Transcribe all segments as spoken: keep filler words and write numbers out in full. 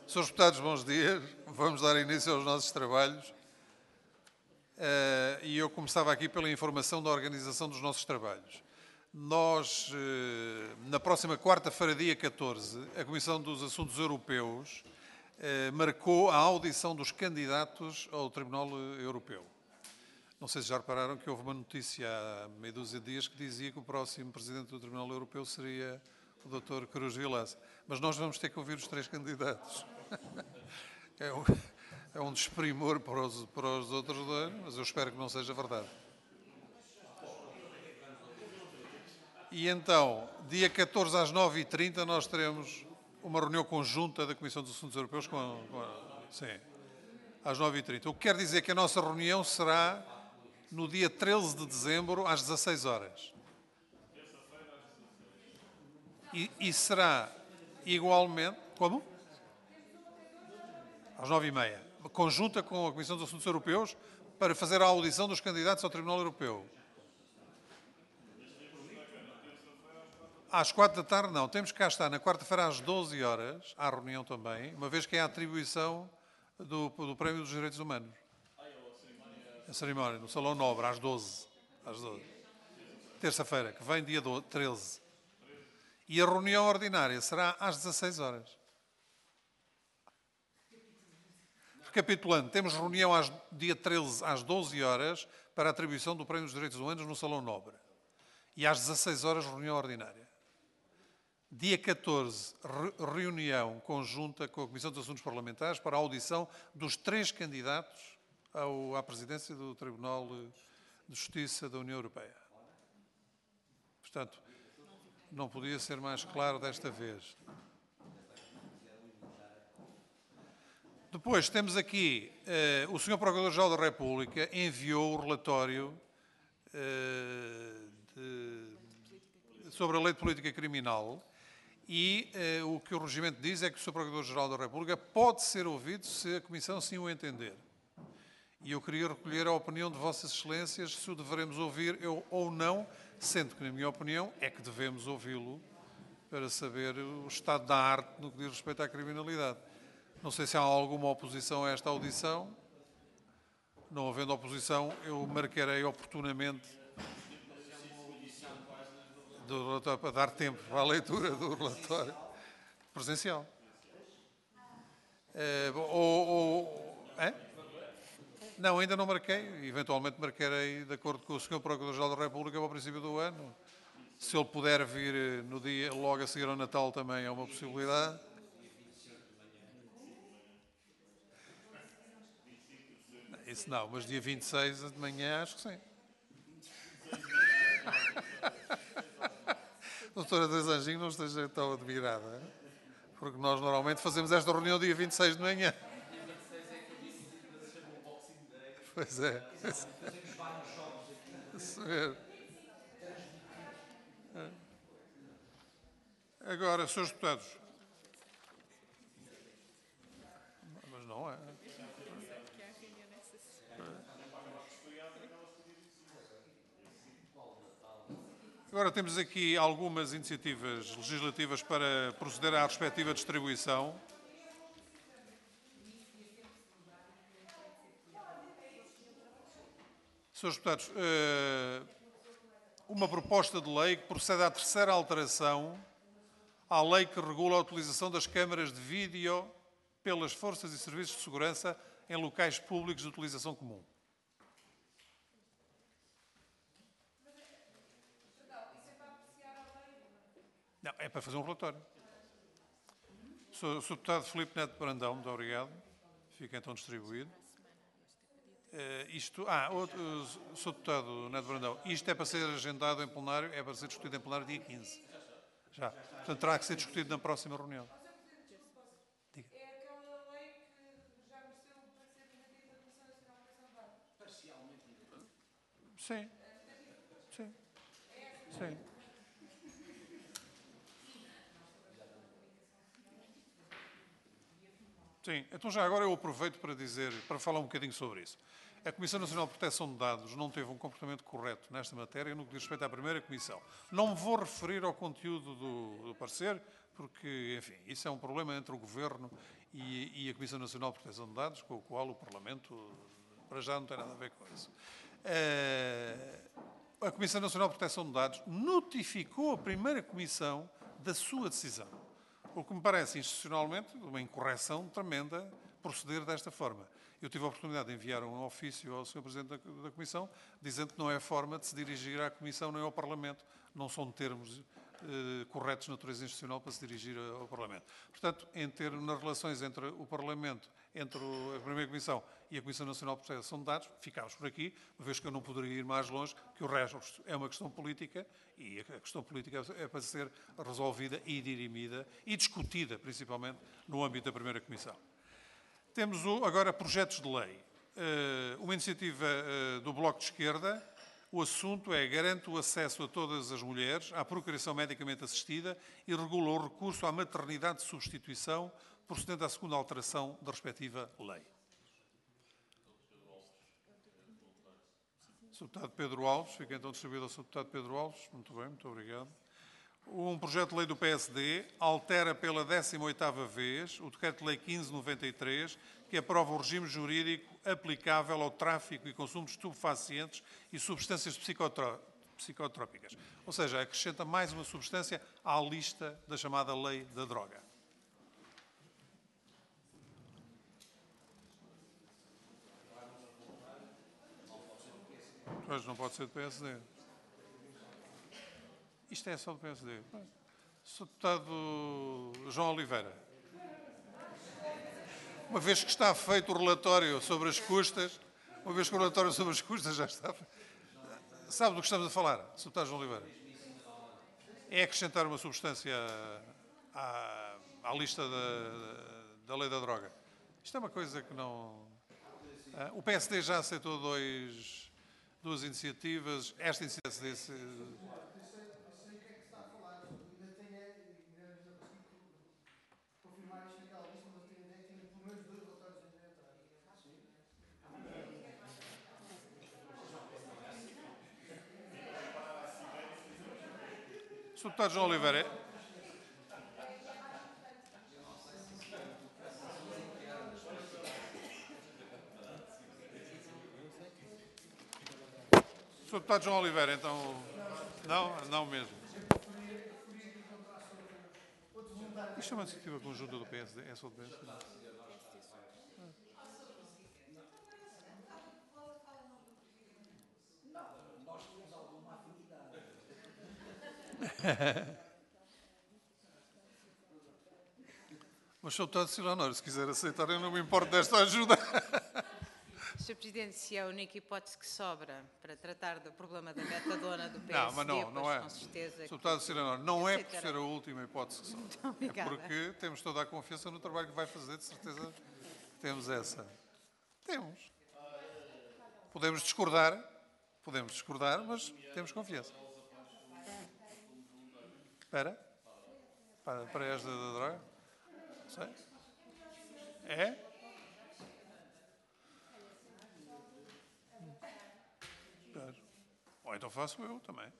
senhores Deputados, bons dias. Vamos dar início aos nossos trabalhos. Uh, e eu começava aqui pela informação da organização dos nossos trabalhos. Nós, uh, na próxima quarta-feira, dia catorze, a Comissão dos Assuntos Europeus uh, marcou a audição dos candidatos ao Tribunal Europeu. Não sei se já repararam que houve uma notícia há meia dúzia de dias que dizia que o próximo Presidente do Tribunal Europeu seria o doutor Cruz Vilaça. Mas nós vamos ter que ouvir os três candidatos. É um, é um desprimor para os, para os outros dois, mas eu espero que não seja verdade. E então, dia catorze às nove e trinta, nós teremos uma reunião conjunta da Comissão dos Assuntos Europeus com a, com a, sim, às nove e trinta. O que quer dizer que a nossa reunião será no dia treze de dezembro, às dezasseis horas. E, e será igualmente... Como? Às nove e meia. Conjunta com a Comissão dos Assuntos Europeus para fazer a audição dos candidatos ao Tribunal Europeu. Às quatro da tarde, não. Temos que cá estar na quarta-feira às doze horas, à reunião também, uma vez que é a atribuição do, do Prémio dos Direitos Humanos. A cerimónia, no Salão Nobre, às doze. Às doze. Terça-feira, que vem dia treze. E a reunião ordinária será às dezasseis horas. Recapitulando, temos reunião às, dia treze às doze horas para a atribuição do Prémio dos Direitos Humanos no Salão Nobre. E às dezasseis horas, reunião ordinária. Dia catorze, re, reunião conjunta com a Comissão dos Assuntos Parlamentares para a audição dos três candidatos ao, à presidência do Tribunal de Justiça da União Europeia. Portanto, não podia ser mais claro desta vez. Depois temos aqui, uh, o senhor Procurador-Geral da República enviou o relatório uh, de, sobre a Lei de Política Criminal e uh, o que o regimento diz é que o senhor Procurador-Geral da República pode ser ouvido se a Comissão assim o entender. E eu queria recolher a opinião de Vossas Excelências se o deveremos ouvir eu, ou não, sendo que, na minha opinião, é que devemos ouvi-lo para saber o estado da arte no que diz respeito à criminalidade. Não sei se há alguma oposição a esta audição. Não havendo oposição, eu marcarei oportunamente do relatório para dar tempo para a leitura do relatório presencial. É, ou, ou, é? Não, ainda não marquei. Eventualmente marcarei de acordo com o senhor Procurador-Geral da República para o princípio do ano. Se ele puder vir no dia, logo a seguir ao Natal, também é uma possibilidade. Isso não, mas dia vinte e seis de manhã acho que sim. Doutora Teresa Anjinho, não esteja tão admirada, porque nós normalmente fazemos esta reunião dia vinte e seis de manhã. Pois é. Agora, senhores deputados. Mas não é. Agora temos aqui algumas iniciativas legislativas para proceder à respectiva distribuição. senhores Deputados, uma proposta de lei que procede à terceira alteração à lei que regula a utilização das câmaras de vídeo pelas forças e serviços de segurança em locais públicos de utilização comum. Não, é para fazer um relatório. Sou, sou deputado Filipe Neto Brandão, muito obrigado. Fica então distribuído. Uh, isto, ah, outro, uh, sou deputado Neto Brandão. Isto é para ser agendado em plenário, é para ser discutido em plenário dia quinze. Já. Portanto, terá que ser discutido na próxima reunião. Diga. É aquela lei que já mereceu para ser debatida na Comissão Nacional de Proteção de Dados? Parcialmente. Sim. Sim. Sim. Sim, então já agora eu aproveito para dizer, para falar um bocadinho sobre isso. A Comissão Nacional de Proteção de Dados não teve um comportamento correto nesta matéria no que diz respeito à primeira comissão. Não me vou referir ao conteúdo do, do parecer, porque, enfim, isso é um problema entre o Governo e, e a Comissão Nacional de Proteção de Dados, com o qual o Parlamento, para já, não tem nada a ver com isso. Uh, a Comissão Nacional de Proteção de Dados notificou a primeira Comissão da sua decisão, o que me parece, institucionalmente, uma incorreção tremenda proceder desta forma. Eu tive a oportunidade de enviar um ofício ao senhor Presidente da, da Comissão, dizendo que não é forma de se dirigir à Comissão nem ao Parlamento. Não são termos eh, corretos de natureza institucional para se dirigir ao Parlamento. Portanto, em ter, nas relações entre o Parlamento, entre o, a Primeira Comissão e a Comissão Nacional de Proteção de Dados, ficámos por aqui, uma vez que eu não poderia ir mais longe, que o resto é uma questão política e a questão política é para ser resolvida e dirimida e discutida, principalmente, no âmbito da Primeira Comissão. Temos agora projetos de lei. Uma iniciativa do Bloco de Esquerda. O assunto é: garante o acesso a todas as mulheres à procriação medicamente assistida e regula o recurso à maternidade de substituição, procedendo à segunda alteração da respectiva lei. senhor Deputado Pedro Alves. Fica então distribuído ao senhor Deputado Pedro Alves. Muito bem, muito obrigado. Um projeto de lei do P S D altera pela décima oitava vez o Decreto-Lei quinze de noventa e três, que aprova o regime jurídico aplicável ao tráfico e consumo de estupefacientes e substâncias psicotrópicas. Ou seja, acrescenta mais uma substância à lista da chamada Lei da Droga. Pois não pode ser do P S D. Isto é só do P S D. senhor Deputado João Oliveira. Uma vez que está feito o relatório sobre as custas, uma vez que o relatório sobre as custas já está feito, sabe do que estamos a falar, senhor Deputado João Oliveira? É acrescentar uma substância à, à lista da, da lei da droga. Isto é uma coisa que não... O P S D já aceitou dois, duas iniciativas. Esta iniciativa... senhor Deputado João Oliveira. senhor Deputado João Oliveira, então... Não, não mesmo. Isto é uma iniciativa conjunta do P S D? É só do P S D? Mas, senhor Deputado Silonor, se quiser aceitar, eu não me importo desta ajuda. senhor Presidente, se é a única hipótese que sobra para tratar do problema da metadona do P S D, não, mas não, não é. com certeza... senhor Deputado Silonor, não é por ser a última hipótese que sobra. É porque temos toda a confiança no trabalho que vai fazer, de certeza que temos essa. Temos. Podemos discordar, podemos discordar, mas temos confiança. Espera. Para, para esta da droga? Sei. É? Espera. Ou então faço eu também.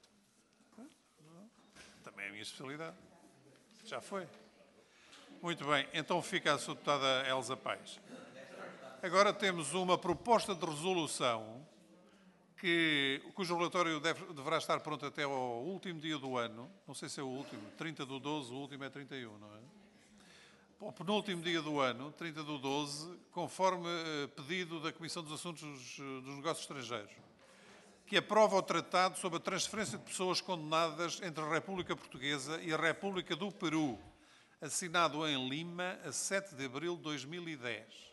Também é a minha especialidade. Já foi. Muito bem. Então fica a senhora Deputada Elsa Paes. Agora temos uma proposta de resolução que, cujo relatório deve, deverá estar pronto até ao último dia do ano. Não sei se é o último. trinta do doze, o último é trinta e um, não é? O penúltimo dia do ano, trinta do doze, conforme pedido da Comissão dos Assuntos dos Negócios Estrangeiros, que aprova o Tratado sobre a transferência de pessoas condenadas entre a República Portuguesa e a República do Peru, assinado em Lima a sete de abril de dois mil e dez.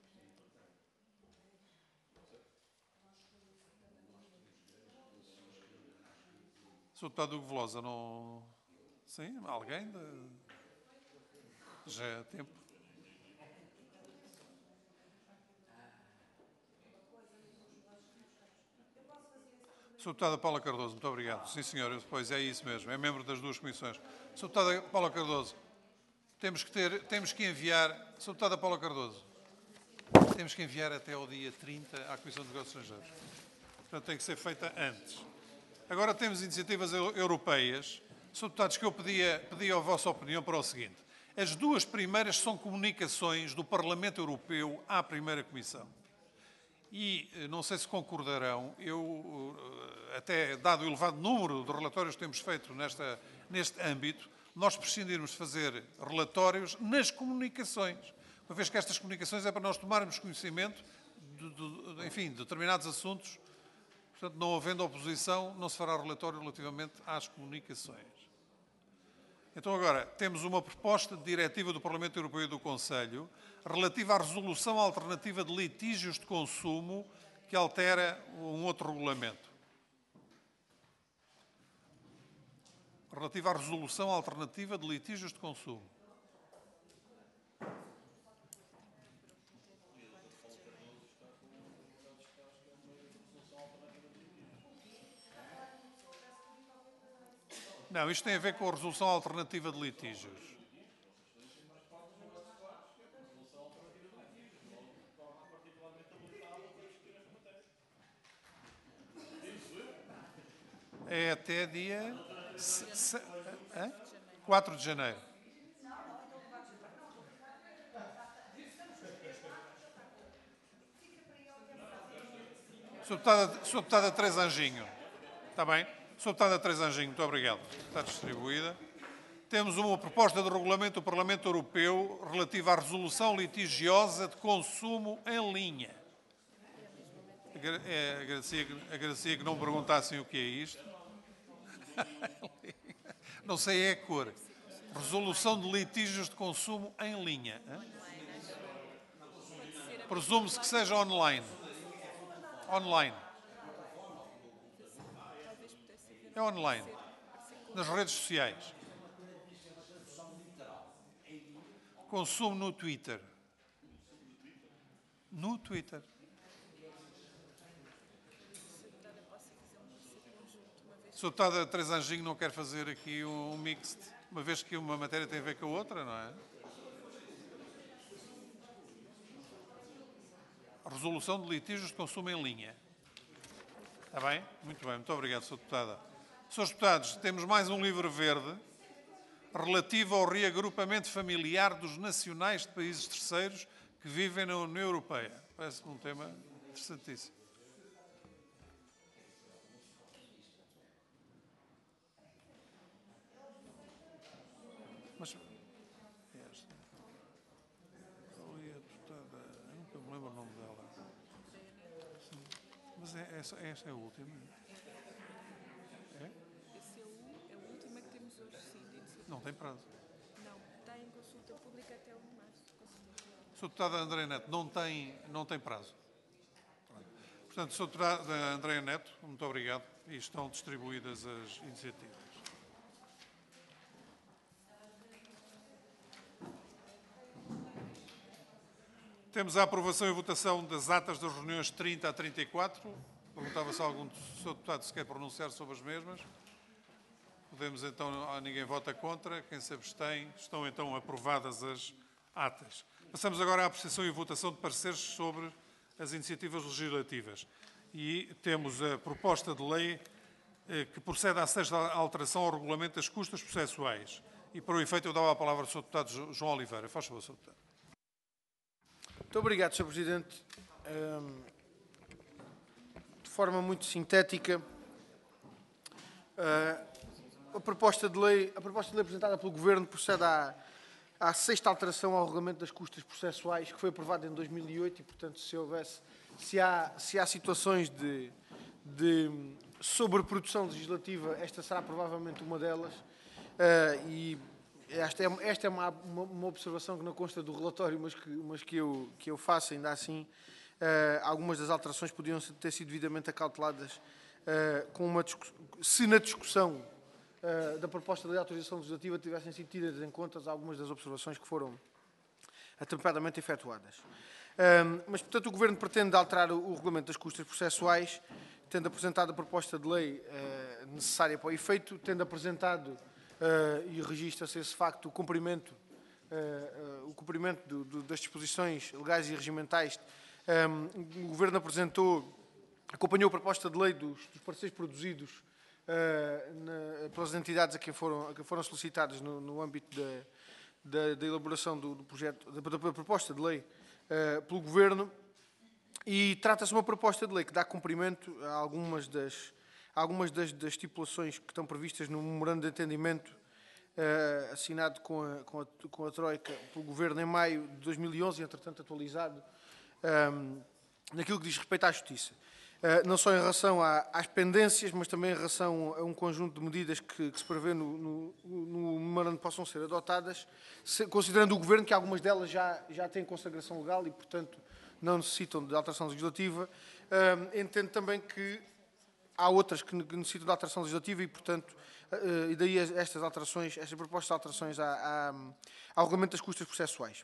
senhor Deputado Hugo Velosa, não... Sim? Alguém? De... Já é tempo. senhor Deputada Paula Cardoso, muito obrigado. Sim, senhor, pois é isso mesmo, é membro das duas comissões. senhor Deputada Paula Cardoso, temos que, ter, temos que enviar... senhor Deputada Paula Cardoso, temos que enviar até ao dia trinta à Comissão de Negócios Estrangeiros. Portanto, tem que ser feita antes. Agora temos iniciativas europeias. senhores Deputados, que eu pedia, pedia a vossa opinião para o seguinte. As duas primeiras são comunicações do Parlamento Europeu à primeira Comissão. E, não sei se concordarão, eu, até dado o elevado número de relatórios que temos feito nesta, neste âmbito, nós prescindirmos de fazer relatórios nas comunicações. Uma vez que estas comunicações é para nós tomarmos conhecimento de, de, enfim, de determinados assuntos. Portanto, não havendo oposição, não se fará relatório relativamente às comunicações. Então, agora, temos uma proposta de diretiva do Parlamento Europeu e do Conselho relativa à resolução alternativa de litígios de consumo que altera um outro regulamento. Relativa à resolução alternativa de litígios de consumo. Não, isto tem a ver com a resolução alternativa de litígios. É até dia quatro de janeiro. senhor Deputada Teresa Anjinho. Está bem? senhor Deputada Teresa Anjinho, muito obrigado. Está distribuída. Temos uma proposta de regulamento do Parlamento Europeu relativa à resolução litigiosa de consumo em linha. É, agradecia, agradecia que não perguntassem o que é isto. Não sei é a cor. Resolução de litígios de consumo em linha. Presume-se que seja online. Online. É online. Nas redes sociais. Consumo no Twitter. No Twitter. senhor Deputada Teresa Anjinho não quer fazer aqui um mix, uma vez que uma matéria tem a ver com a outra, não é? Resolução de litígios de consumo em linha. Está bem? Muito bem. Muito obrigado, senhor Deputada. senhores Deputados, temos mais um livro verde relativo ao reagrupamento familiar dos nacionais de países terceiros que vivem na União Europeia. Parece-me um tema interessantíssimo. Mas esta, ali a deputada, eu nunca me lembro o nome dela. Sim. Mas é, essa, esta é a última. É? Esse é o, é o último que temos hoje, sim. Não tem prazo. Não, está em consulta pública até o de março. senhor Deputada André Neto, não tem, não tem prazo. Portanto, senhor Deputada André Neto, muito obrigado. E estão distribuídas as iniciativas. Temos a aprovação e votação das atas das reuniões trinta a trinta e quatro. Perguntava se algum senhor Deputado se quer pronunciar sobre as mesmas. Podemos então, ninguém vota contra, quem se abstém, estão então aprovadas as atas. Passamos agora à apreciação e votação de pareceres sobre as iniciativas legislativas. E temos a proposta de lei que procede à sexta alteração ao regulamento das custas processuais. E para o efeito eu dava a palavra ao senhor Deputado João Oliveira. Faz favor, senhor Deputado. Muito obrigado, senhor Presidente. De forma muito sintética, a proposta de lei, a proposta de lei apresentada pelo Governo procede à, à sexta alteração ao regulamento das custas processuais, que foi aprovado em dois mil e oito e, portanto, se houvesse, se há, se há situações de, de sobreprodução legislativa, esta será provavelmente uma delas. E Esta é, esta é uma, uma, uma observação que não consta do relatório, mas que, mas que, eu, que eu faço ainda assim. Uh, algumas das alterações podiam ter sido devidamente acauteladas uh, com uma se na discussão uh, da proposta de lei de autorização legislativa tivessem sido tidas em conta algumas das observações que foram atempadamente efetuadas. Uh, mas, portanto, o Governo pretende alterar o, o regulamento das custas processuais, tendo apresentado a proposta de lei uh, necessária para o efeito, tendo apresentado Uh, e registra-se esse facto, o cumprimento, uh, uh, o cumprimento do, do, das disposições legais e regimentais. Um, o Governo apresentou, acompanhou a proposta de lei dos, dos pareceres produzidos uh, na, pelas entidades a quem foram, a quem foram solicitadas no, no âmbito da, da, da elaboração do, do projeto, da, da proposta de lei uh, pelo Governo, e trata-se de uma proposta de lei que dá cumprimento a algumas das, a algumas das, das estipulações que estão previstas no memorando de entendimento uh, assinado com a, com, a, com a Troika pelo Governo em maio de dois mil e onze, entretanto atualizado, um, naquilo que diz respeito à Justiça. Uh, não só em relação à, às pendências, mas também em relação a um conjunto de medidas que, que se prevê no, no, no memorando possam ser adotadas, se, considerando o Governo que algumas delas já, já têm consagração legal e, portanto, não necessitam de alteração legislativa. Uh, entendo também que há outras que necessitam de alteração legislativa e, portanto, uh, e daí estas alterações, estas propostas de alterações à, à, ao regulamento das custas processuais.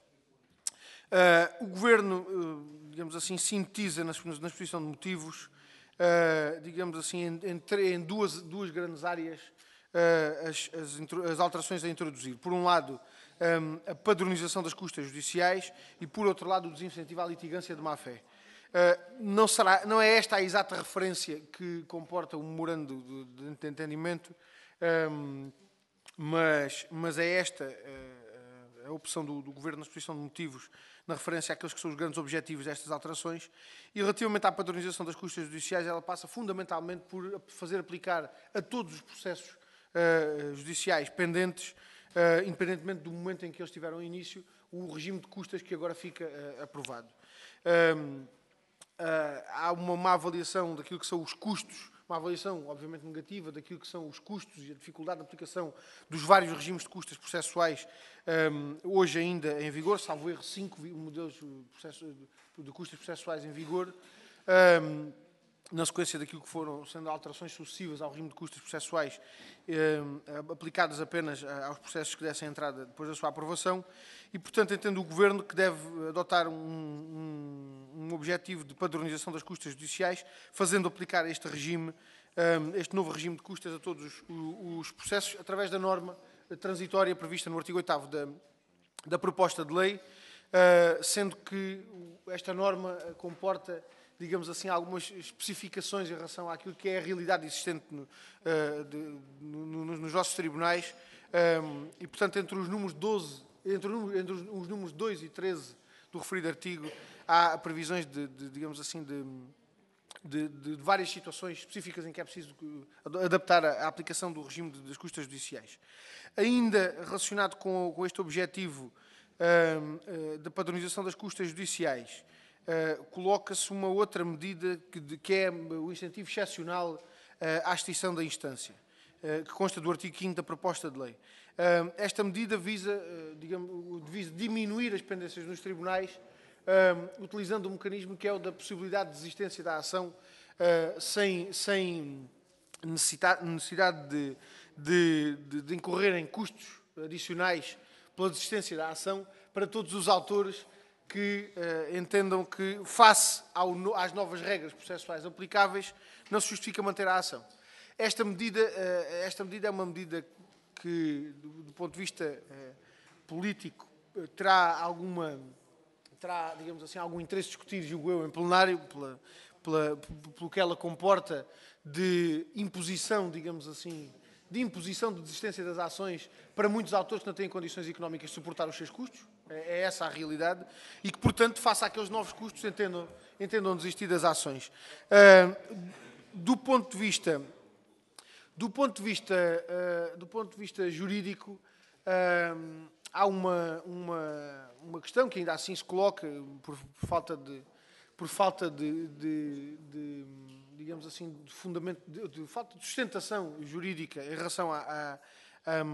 Uh, o Governo, uh, digamos assim, sintetiza na, na exposição de motivos, uh, digamos assim, em, em, em duas, duas grandes áreas uh, as, as, as alterações a introduzir. Por um lado, um, a padronização das custas judiciais e, por outro lado, o desincentivo à litigância de má-fé. Uh, não, será, não é esta a exata referência que comporta o memorando de, de, de entendimento, um, mas, mas é esta uh, a opção do, do Governo na exposição de motivos, na referência àqueles que são os grandes objetivos destas alterações. E relativamente à padronização das custas judiciais, ela passa fundamentalmente por fazer aplicar a todos os processos uh, judiciais pendentes, uh, independentemente do momento em que eles tiveram início, o regime de custas que agora fica uh, aprovado. Um, Uh, há uma má avaliação daquilo que são os custos, uma avaliação obviamente negativa daquilo que são os custos e a dificuldade de aplicação dos vários regimes de custas processuais um, hoje ainda em vigor, salvo erro, cinco modelos de custas processuais em vigor, um, na sequência daquilo que foram sendo alterações sucessivas ao regime de custas processuais um, aplicadas apenas aos processos que dessem entrada depois da sua aprovação e, portanto, entendo o Governo que deve adotar um, um, um objetivo de padronização das custas judiciais, fazendo aplicar este regime, um, este novo regime de custas a todos os, os processos, através da norma transitória prevista no artigo oitavo da, da proposta de lei, uh, sendo que esta norma comporta, digamos assim, algumas especificações em relação àquilo que é a realidade existente no, uh, de, no, no, nos nossos tribunais um, e, portanto, entre os números doze, entre, o, entre os, os números dois e treze do referido artigo, há previsões de, de digamos assim, de, de, de várias situações específicas em que é preciso adaptar a, a aplicação do regime de, das custas judiciais. Ainda relacionado com, com este objetivo um, uh, da padronização das custas judiciais, Uh, coloca-se uma outra medida que, de, que é o incentivo excepcional uh, à extinção da instância, uh, que consta do artigo quinto da proposta de lei. Uh, esta medida visa, uh, digamos, visa diminuir as pendências nos tribunais, uh, utilizando um mecanismo que é o da possibilidade de desistência da ação, uh, sem, sem necessidade, necessidade de, de, de, de incorrer em custos adicionais pela desistência da ação para todos os autores que uh, entendam que, face ao, às novas regras processuais aplicáveis, não se justifica manter a ação. Esta medida, uh, esta medida é uma medida que, do, do ponto de vista uh, político, uh, terá alguma, terá, digamos assim, algum interesse discutido, julgo eu, em plenário, pela, pela, pelo que ela comporta de imposição, digamos assim, de imposição de desistência das ações para muitos autores que não têm condições económicas de suportar os seus custos. É essa a realidade. E que, portanto, face àqueles novos custos, entendam, entendam desistir das ações. Uh, do ponto de vista, do ponto de vista, uh, do ponto de vista jurídico, uh, há uma, uma, uma questão que ainda assim se coloca por, por falta de, por falta de, de, de digamos assim, de fundamento, de, de falta de sustentação jurídica em relação a, a, a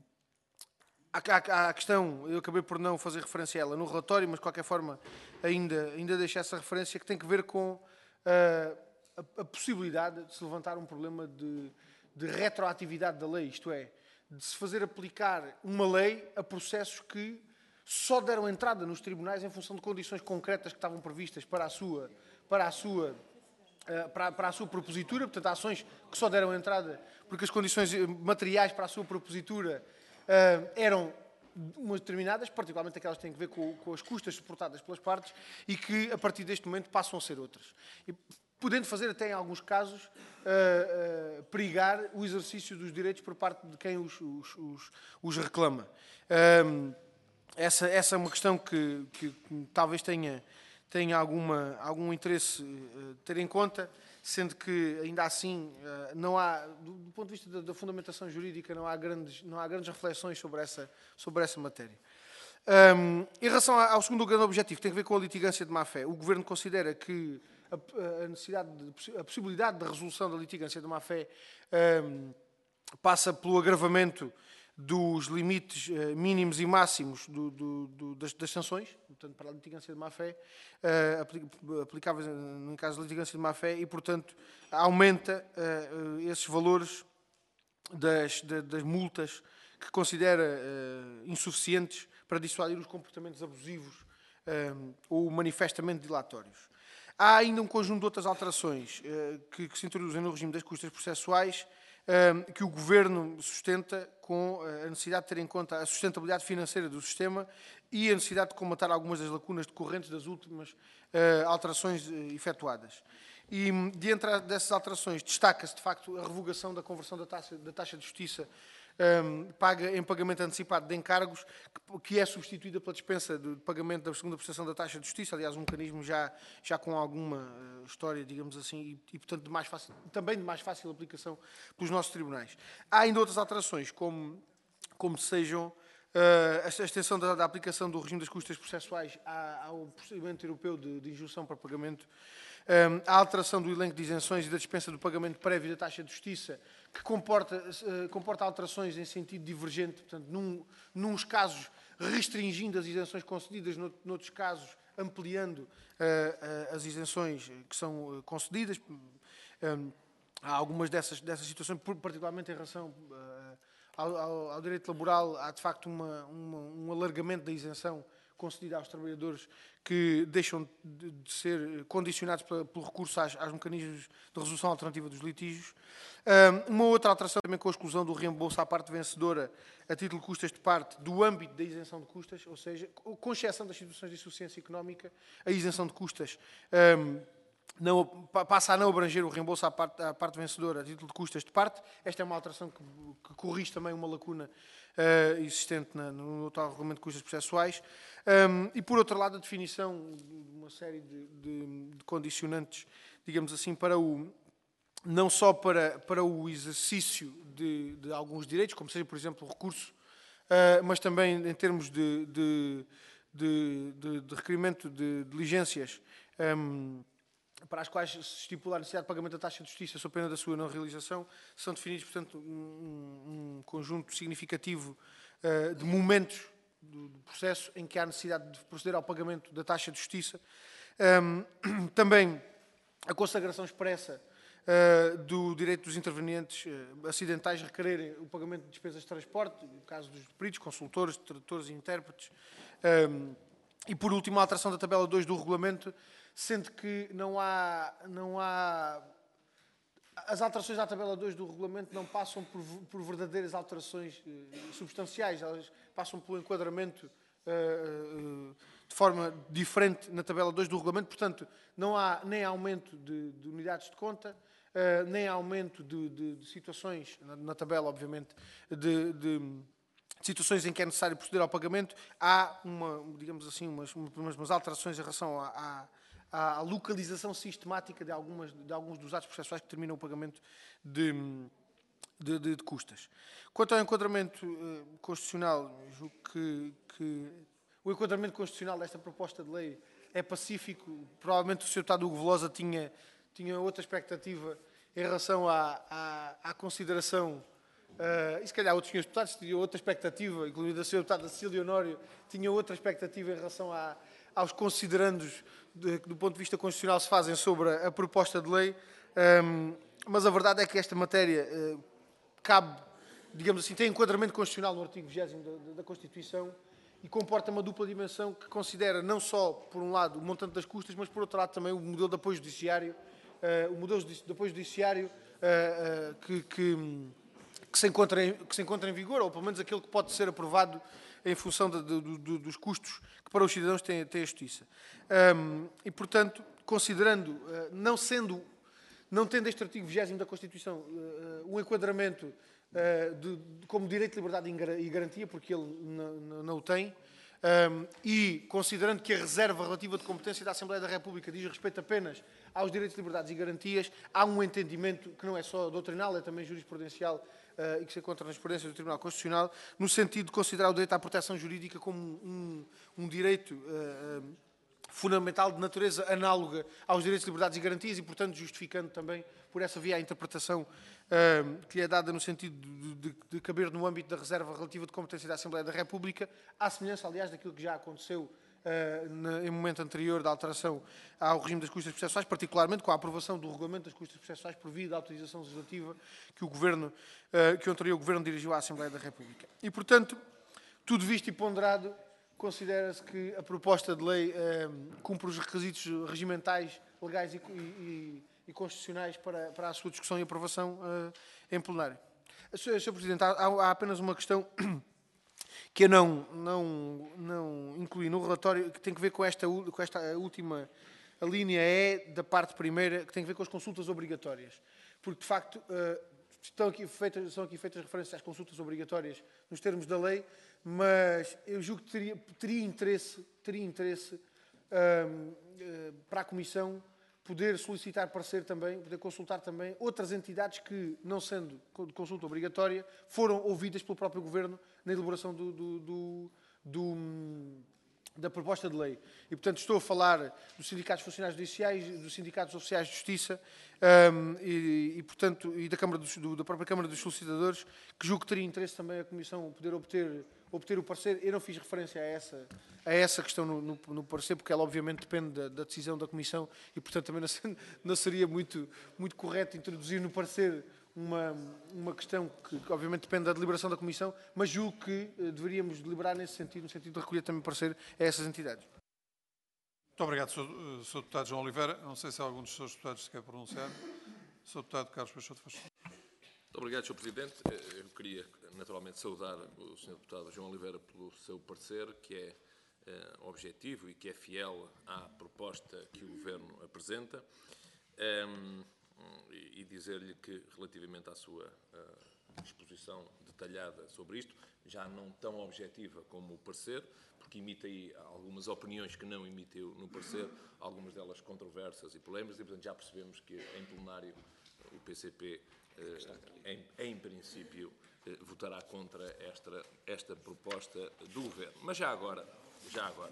Há a questão, eu acabei por não fazer referência a ela no relatório, mas de qualquer forma ainda, ainda deixo essa referência, que tem que ver com uh, a, a possibilidade de se levantar um problema de, de retroatividade da lei, isto é, de se fazer aplicar uma lei a processos que só deram entrada nos tribunais em função de condições concretas que estavam previstas para a sua, para a sua, uh, para, para a sua propositura, portanto, ações que só deram entrada porque as condições materiais para a sua propositura Uh, eram umas determinadas, particularmente aquelas que têm a ver com, com as custas suportadas pelas partes e que, a partir deste momento, passam a ser outras. E, podendo fazer até em alguns casos uh, uh, perigar o exercício dos direitos por parte de quem os, os, os, os reclama. Um, essa, essa é uma questão que, que, que talvez tenha, tenha alguma, algum interesse uh, ter em conta, sendo que ainda assim uh, não há, do, do ponto de vista da, da fundamentação jurídica, não há grandes, não há grandes reflexões sobre essa, sobre essa matéria. Um, em relação ao segundo grande objetivo, que tem a ver com a litigância de má-fé, o Governo considera que a, a, necessidade de, a possibilidade de resolução da litigância de má-fé um, passa pelo agravamento dos limites uh, mínimos e máximos do, do, do, das, das sanções, portanto, para a litigância de má-fé, uh, aplicáveis no caso de litigância de má-fé, e, portanto, aumenta uh, esses valores das, das, das multas que considera uh, insuficientes para dissuadir os comportamentos abusivos um, ou manifestamente dilatórios. Há ainda um conjunto de outras alterações uh, que, que se introduzem no regime das custas processuais um, que o Governo sustenta com a necessidade de ter em conta a sustentabilidade financeira do sistema e a necessidade de comatar algumas das lacunas decorrentes das últimas uh, alterações uh, efetuadas. E, de entre dessas alterações, destaca-se, de facto, a revogação da conversão da taxa, da taxa de justiça Um, paga em pagamento antecipado de encargos, que, que é substituída pela dispensa de pagamento da segunda prestação da taxa de justiça, aliás, um mecanismo já, já com alguma uh, história, digamos assim, e, e portanto, de mais fácil, também de mais fácil aplicação pelos nossos tribunais. Há ainda outras alterações, como, como sejam uh, a extensão da, da aplicação do regime das custas processuais ao procedimento europeu de, de injunção para pagamento, Um, a alteração do elenco de isenções e da dispensa do pagamento prévio da taxa de justiça, que comporta, uh, comporta alterações em sentido divergente, portanto, num, nuns casos restringindo as isenções concedidas, nout, noutros casos ampliando uh, uh, as isenções que são uh, concedidas. Um, há algumas dessas, dessas situações, particularmente em relação uh, ao, ao, ao direito laboral, há de facto uma, uma, um alargamento da isenção concedida aos trabalhadores que deixam de, de ser condicionados pela, pelo recurso às, aos mecanismos de resolução alternativa dos litígios. Um, uma outra alteração também com a exclusão do reembolso à parte vencedora a título de custas de parte do âmbito da isenção de custas, ou seja, com exceção das situações de insuficiência económica, a isenção de custas um, não, passa a não abranger o reembolso à parte, à parte vencedora a título de custas de parte. Esta é uma alteração que, que corrige também uma lacuna uh, existente na, no tal regulamento de custas processuais. Um, e, por outro lado, a definição de uma série de, de, de condicionantes, digamos assim, para o, não só para, para o exercício de, de alguns direitos, como seja, por exemplo, o recurso, uh, mas também em termos de, de, de, de, de requerimento de diligências um, para as quais se estipula a necessidade de pagamento da taxa de justiça sob pena da sua não realização, são definidos, portanto, um, um conjunto significativo uh, de momentos do, do processo em que há necessidade de proceder ao pagamento da taxa de justiça. Um, também a consagração expressa uh, do direito dos intervenientes uh, acidentais requererem o pagamento de despesas de transporte, no caso dos peritos, consultores, tradutores e intérpretes. Um, e, por último, a alteração da tabela dois do regulamento, sendo que não há, não há... As alterações à tabela dois do regulamento não passam por, por verdadeiras alterações uh, substanciais, elas passam pelo enquadramento uh, uh, de forma diferente na tabela dois do regulamento, portanto, não há nem aumento de, de unidades de conta, uh, nem aumento de, de, de situações, na, na tabela, obviamente, de, de situações em que é necessário proceder ao pagamento. Há, uma, digamos assim, umas, umas, umas alterações em relação a, a à localização sistemática de, algumas, de alguns dos atos processuais que terminam o pagamento de, de, de, de custas. Quanto ao enquadramento uh, constitucional, julgo que, que o enquadramento constitucional desta proposta de lei é pacífico. Provavelmente o senhor Deputado Hugo Velosa tinha, tinha outra expectativa em relação à, à, à consideração, uh, e se calhar outros senhores deputados tinham outra expectativa, incluindo a senhora Deputada Cecília Honório, tinha outra expectativa em relação à, aos considerandos de, do ponto de vista constitucional se fazem sobre a, a proposta de lei, um, mas a verdade é que esta matéria uh, cabe, digamos assim, tem enquadramento constitucional no artigo vigésimo da, da Constituição e comporta uma dupla dimensão que considera não só, por um lado, o montante das custas, mas por outro lado também o modelo de apoio judiciário, uh, o modelo de apoio judiciário uh, uh, que, que, que, se encontra em, que se encontra em vigor, ou pelo menos aquele que pode ser aprovado em função de, de, de, dos custos que para os cidadãos tem, tem a justiça. Um, e, portanto, considerando, não sendo, não tendo este artigo vigésimo da Constituição um enquadramento de, de, como direito de liberdade e garantia, porque ele não, não o tem, um, e considerando que a reserva relativa de competência da Assembleia da República diz respeito apenas aos direitos, liberdades e garantias, há um entendimento que não é só doutrinal, é também jurisprudencial uh, e que se encontra na jurisprudência do Tribunal Constitucional, no sentido de considerar o direito à proteção jurídica como um, um direito uh, uh, fundamental de natureza análoga aos direitos, liberdades e garantias e, portanto, justificando também por essa via a interpretação uh, que lhe é dada no sentido de, de, de caber no âmbito da reserva relativa de competência da Assembleia da República, à semelhança, aliás, daquilo que já aconteceu uh, na, em momento anterior da alteração ao regime das custas processuais, particularmente com a aprovação do regulamento das custas processuais por via da autorização legislativa que o, governo, uh, que o anterior Governo dirigiu à Assembleia da República. E, portanto, tudo visto e ponderado, considera-se que a proposta de lei eh, cumpre os requisitos regimentais, legais e, e, e constitucionais para, para a sua discussão e aprovação eh, em plenário. senhor Presidente, há, há apenas uma questão que eu não, não, não incluí no relatório, que tem que ver com esta, com esta última a linha E da parte primeira, que tem que ver com as consultas obrigatórias. Porque, de facto, eh, estão aqui feitas, são aqui feitas referências às consultas obrigatórias nos termos da lei, mas eu julgo que teria, teria interesse, teria interesse um, uh, para a Comissão poder solicitar parecer também, poder consultar também outras entidades que, não sendo de consulta obrigatória, foram ouvidas pelo próprio Governo na elaboração do, do, do, do, da proposta de lei. E, portanto, estou a falar dos sindicatos funcionários judiciais, dos sindicatos oficiais de justiça um, e, e, portanto, e da, Câmara dos, do, da própria Câmara dos Solicitadores, que julgo que teria interesse também a Comissão poder obter obter o parecer. Eu não fiz referência a essa, a essa questão no, no, no parecer, porque ela obviamente depende da, da decisão da Comissão e, portanto, também não, não seria muito, muito correto introduzir no parecer uma, uma questão que, que, obviamente, depende da deliberação da Comissão, mas julgo que eh, deveríamos deliberar nesse sentido, no sentido de recolher também parecer a essas entidades. Muito obrigado, senhor Deputado João Oliveira. Não sei se algum dos senhores deputados se quer pronunciar. senhor Deputado Carlos Peixoto, faz favor. Muito obrigado, senhor Presidente. Eu queria, naturalmente, saudar o senhor Deputado João Oliveira pelo seu parecer, que é uh, objetivo e que é fiel à proposta que o Governo apresenta, um, e dizer-lhe que, relativamente à sua uh, exposição detalhada sobre isto, já não tão objetiva como o parecer, porque imita aí algumas opiniões que não emitiu no parecer, algumas delas controversas e polémicas, e, portanto, já percebemos que, em plenário, o P C P Em, em princípio, votará contra esta, esta proposta do Governo. Mas já agora, já agora,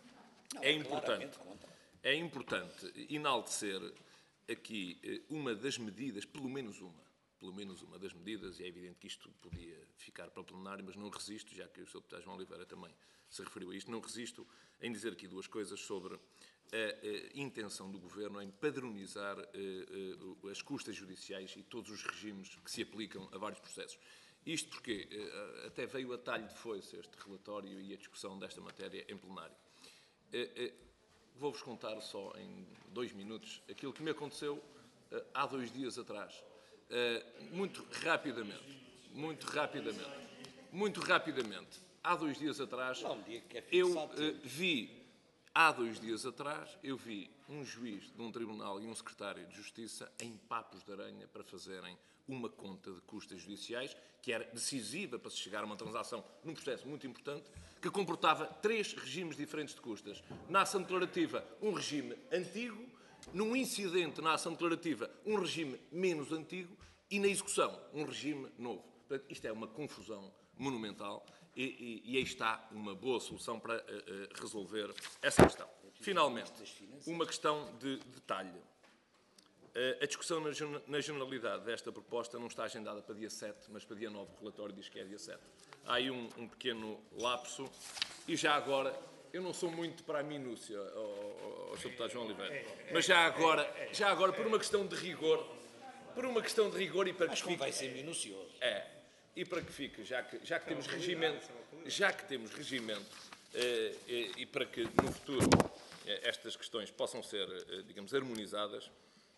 é importante, é importante enaltecer aqui uma das medidas, pelo menos uma, pelo menos uma das medidas, e é evidente que isto podia ficar para o plenário, mas não resisto, já que o senhor Deputado João Oliveira também se referiu a isto, não resisto em dizer aqui duas coisas sobre a, a intenção do Governo em padronizar uh, uh, as custas judiciais e todos os regimes que se aplicam a vários processos. Isto porque uh, até veio a talho de foice este relatório e a discussão desta matéria em plenário. Uh, uh, Vou-vos contar só em dois minutos aquilo que me aconteceu uh, há dois dias atrás. Uh, muito rapidamente, muito rapidamente, muito rapidamente. Há dois dias atrás, eu uh, vi... Há dois dias atrás, eu vi um juiz de um tribunal e um secretário de Justiça em papos de aranha para fazerem uma conta de custas judiciais que era decisiva para se chegar a uma transação num processo muito importante, que comportava três regimes diferentes de custas. Na ação declarativa, um regime antigo, num incidente na ação declarativa, um regime menos antigo e na execução, um regime novo. Portanto, isto é uma confusão monumental. E, e, e aí está uma boa solução para uh, uh, resolver essa questão. Finalmente, uma questão de detalhe. Uh, a discussão na, na generalidade desta proposta não está agendada para dia sete, mas para dia nove. O relatório diz que é dia sete. Há aí um, um pequeno lapso. E já agora, eu não sou muito para a minúcia, ao senhor Deputado João Oliveira, mas já agora, já agora, por uma questão de rigor, por uma questão de rigor e para que Mas como vai ser minucioso. É. E para que fique, já que, já que temos regimento, já que temos regimento, eh, eh, e para que no futuro eh, estas questões possam ser, eh, digamos, harmonizadas,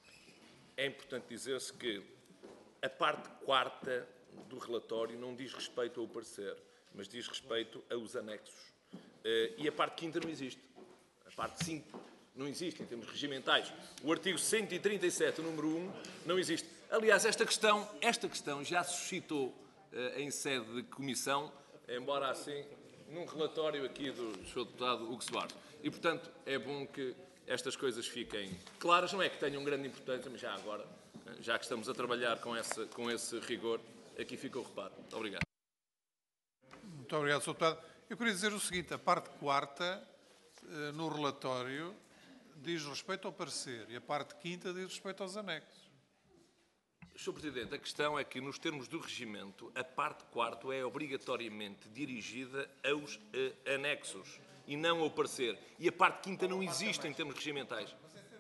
é importante dizer-se que a parte quarta do relatório não diz respeito ao parecer, mas diz respeito aos anexos. Eh, e a parte quinta não existe. A parte cinco não existe em termos regimentais. O artigo cento e trinta e sete, número um, não existe. Aliás, esta questão, esta questão já suscitou uh, em sede de comissão, embora assim, num relatório aqui do senhor Deputado Hugo Soares. E, portanto, é bom que estas coisas fiquem claras. Não é que tenham grande importância, mas já agora, já que estamos a trabalhar com esse, com esse rigor, aqui fica o reparo. Muito obrigado. Muito obrigado, senhor Deputado. Eu queria dizer o seguinte, a parte quarta, eh, no relatório, diz respeito ao parecer e a parte quinta diz respeito aos anexos. senhor Presidente, a questão é que, nos termos do regimento, a parte quarta é obrigatoriamente dirigida aos eh, anexos e não ao parecer. E a parte quinta não existe em termos regimentais.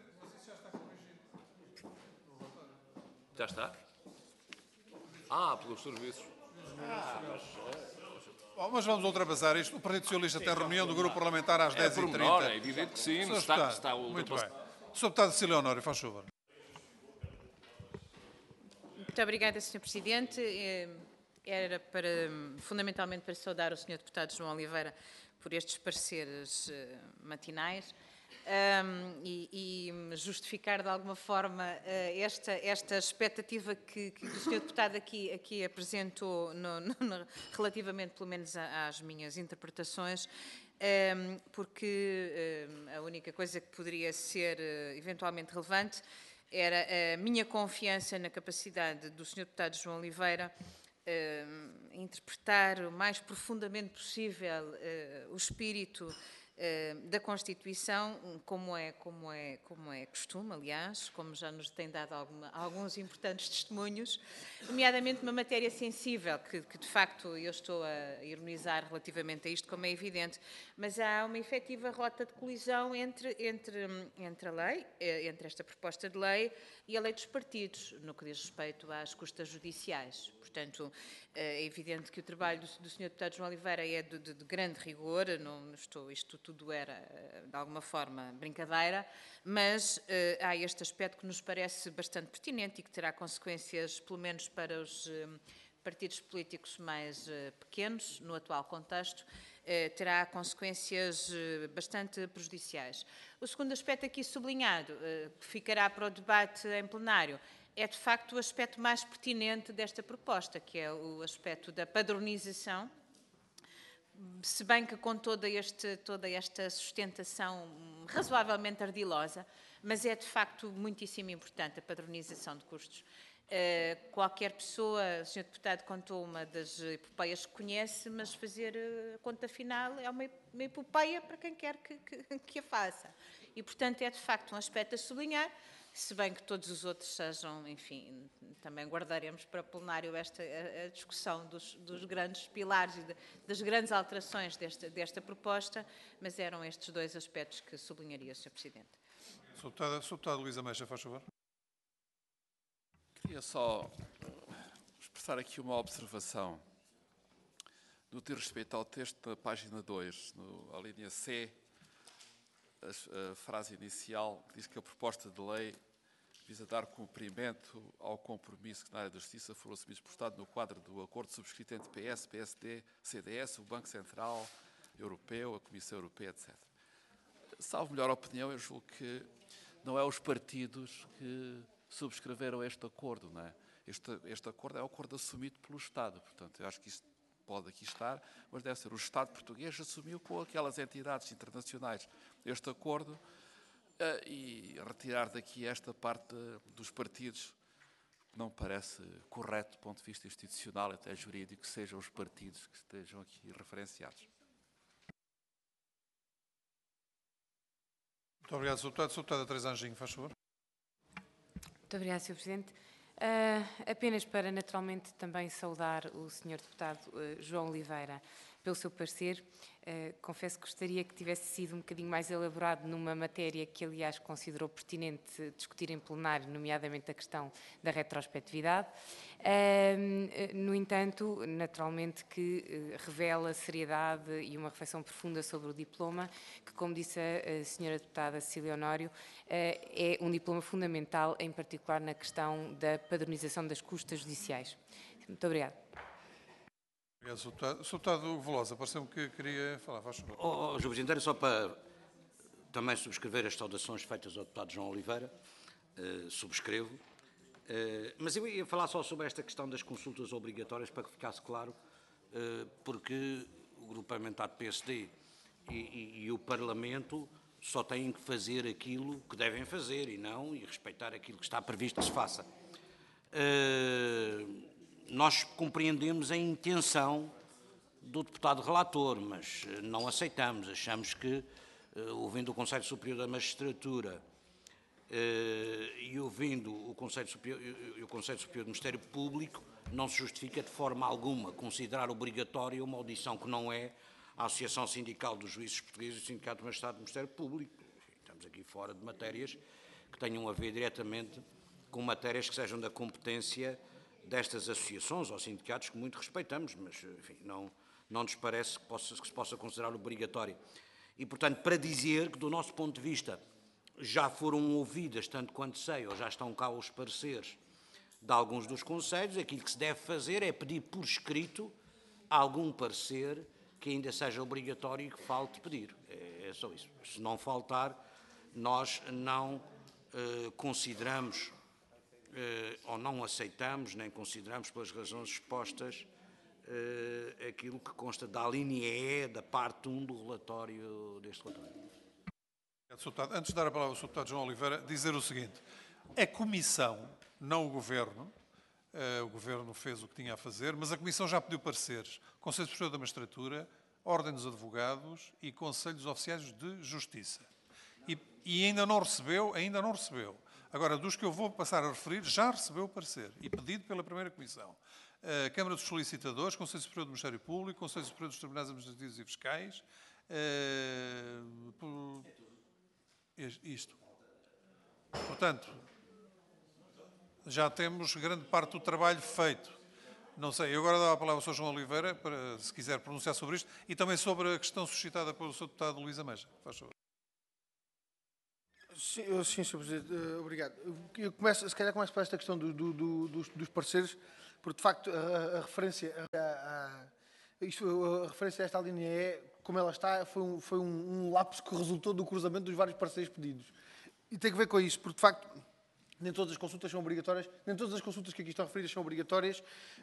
Já está? Ah, pelos serviços. Bom, mas vamos ultrapassar isto. O Partido Socialista tem reunião do Grupo Parlamentar às É dez e pormenor, trinta. é evidente que sim, senhor está, Deputado, está muito ultrapassado. bem. senhor Deputado Cecília Honório, faz favor. Muito obrigada, senhor Presidente. Eh, Era para, fundamentalmente para saudar o senhor Deputado João Oliveira por estes pareceres eh, matinais um, e, e justificar de alguma forma uh, esta, esta expectativa que, que o senhor Deputado aqui, aqui apresentou no, no, no, relativamente, pelo menos, às minhas interpretações, um, porque um, a única coisa que poderia ser uh, eventualmente relevante era a minha confiança na capacidade do senhor Deputado João Oliveira uh, interpretar o mais profundamente possível uh, o espírito uh, da Constituição, como é, como, é, como é costume, aliás, como já nos tem dado alguma, alguns importantes testemunhos, nomeadamente uma matéria sensível, que, que de facto eu estou a ironizar relativamente a isto, como é evidente, mas há uma efetiva rota de colisão entre, entre, entre a lei, entre esta proposta de lei e a lei dos partidos, no que diz respeito às custas judiciais. Portanto, é evidente que o trabalho do, do senhor Deputado João Oliveira é de, de, de grande rigor, não estou, isto tudo era, de alguma forma, brincadeira, mas uh, há este aspecto que nos parece bastante pertinente e que terá consequências, pelo menos para os uh, partidos políticos mais uh, pequenos, no atual contexto, uh, terá consequências uh, bastante prejudiciais. O segundo aspecto aqui sublinhado, uh, que ficará para o debate em plenário, é de facto o aspecto mais pertinente desta proposta, que é o aspecto da padronização, se bem que com toda, este, toda esta sustentação razoavelmente ardilosa, mas é de facto muitíssimo importante a padronização de custos. Uh, qualquer pessoa, o senhor Deputado contou uma das epopeias que conhece, mas fazer a conta final é uma, uma epopeia para quem quer que, que, que a faça. E, portanto, é de facto um aspecto a sublinhar, se bem que todos os outros sejam, enfim, também guardaremos para o plenário esta a, a discussão dos, dos grandes pilares e de, das grandes alterações desta, desta proposta, mas eram estes dois aspectos que sublinharia, senhor Presidente. senhor Deputado, senhor Deputado Luís Ameixa, faz favor. Queria só expressar aqui uma observação. No que diz respeito ao texto da página dois, no, a linha C, a, a frase inicial que diz que a proposta de lei visa dar cumprimento ao compromisso que na área da justiça foram assumidos por Estado no quadro do acordo subscrito entre P S, P S D, C D S, o Banco Central Europeu, a Comissão Europeia, etcétera. Salvo melhor opinião, eu julgo que não é os partidos que subscreveram este acordo, não é? Este, este acordo é um acordo assumido pelo Estado, portanto, eu acho que isto pode aqui estar, mas deve ser o Estado português assumiu com aquelas entidades internacionais este acordo uh, e retirar daqui esta parte dos partidos não parece correto do ponto de vista institucional, até jurídico, que sejam os partidos que estejam aqui referenciados. Muito obrigado, senhor Deputado. senhor Deputado Teresa Anjinho, faz favor. Muito obrigada, senhor Presidente. Uh, apenas para, naturalmente, também saudar o senhor Deputado uh, João Oliveira pelo seu parecer. Uh, confesso que gostaria que tivesse sido um bocadinho mais elaborado numa matéria que, aliás, considerou pertinente discutir em plenário, nomeadamente a questão da retrospectividade. Uh, no entanto, naturalmente que uh, revela seriedade e uma reflexão profunda sobre o diploma, que, como disse a, a senhora Deputada Cecília Honório, uh, é um diploma fundamental, em particular na questão da padronização das custas judiciais. Muito obrigada. Obrigado, senhor Deputado. senhor Deputado Velosa, pareceu-me que queria falar, faz favor. Oh, oh, senhor Presidente, era só para também subscrever as saudações feitas ao deputado João Oliveira, uh, subscrevo, uh, mas eu ia falar só sobre esta questão das consultas obrigatórias para que ficasse claro, uh, porque o grupo parlamentar do P S D e, e, e o Parlamento só têm que fazer aquilo que devem fazer e não e respeitar aquilo que está previsto que se faça. Uh, nós compreendemos a intenção do deputado relator, mas não aceitamos. Achamos que, uh, ouvindo o Conselho Superior da Magistratura uh, e ouvindo o Conselho Superior, e o Conselho Superior do Ministério Público, não se justifica de forma alguma considerar obrigatória uma audição que não é a Associação Sindical dos Juízes Portugueses e o Sindicato de Magistrados do Ministério Público. Estamos aqui fora de matérias que tenham a ver diretamente com matérias que sejam da competência destas associações ou sindicatos que muito respeitamos, mas, enfim, não, não nos parece que, possa, que se possa considerar obrigatório. E, portanto, para dizer que, do nosso ponto de vista, já foram ouvidas, tanto quanto sei, ou já estão cá os pareceres de alguns dos conselhos, aquilo que se deve fazer é pedir por escrito algum parecer que ainda seja obrigatório e que falte pedir. É, é só isso. Se não faltar, nós não eh, consideramos eh, ou não aceitamos, nem consideramos, pelas razões expostas, eh, aquilo que consta da linha E da parte um do relatório deste relatório. Antes de dar a palavra ao senhor Deputado João Oliveira, dizer o seguinte: a Comissão, não o Governo, Uh, o Governo fez o que tinha a fazer, mas a Comissão já pediu pareceres. Conselho Superior da Magistratura, Ordem dos Advogados e Conselhos Oficiais de Justiça. E, e ainda não recebeu, ainda não recebeu. Agora, dos que eu vou passar a referir, já recebeu o parecer e pedido pela primeira Comissão. Uh, Câmara dos Solicitadores, Conselho Superior do Ministério Público, Conselho Superior dos Tribunais Administrativos e Fiscais. Uh, por, isto. Portanto, já temos grande parte do trabalho feito. Não sei, eu agora dava a palavra ao senhor João Oliveira, para, se quiser pronunciar sobre isto, e também sobre a questão suscitada pelo senhor Deputado Luís Ameja. Faz favor. Sim, sim, senhor Presidente, obrigado. Eu começo, se calhar começo por esta questão do, do, do, dos, dos pareceres, porque de facto a, a referência a, a, isto, a referência a esta linha E, como ela está, foi, um, foi um, um lapso que resultou do cruzamento dos vários pareceres pedidos. E tem que ver com isso, porque de facto nem todas as consultas são obrigatórias, nem todas as consultas que aqui estão referidas são obrigatórias.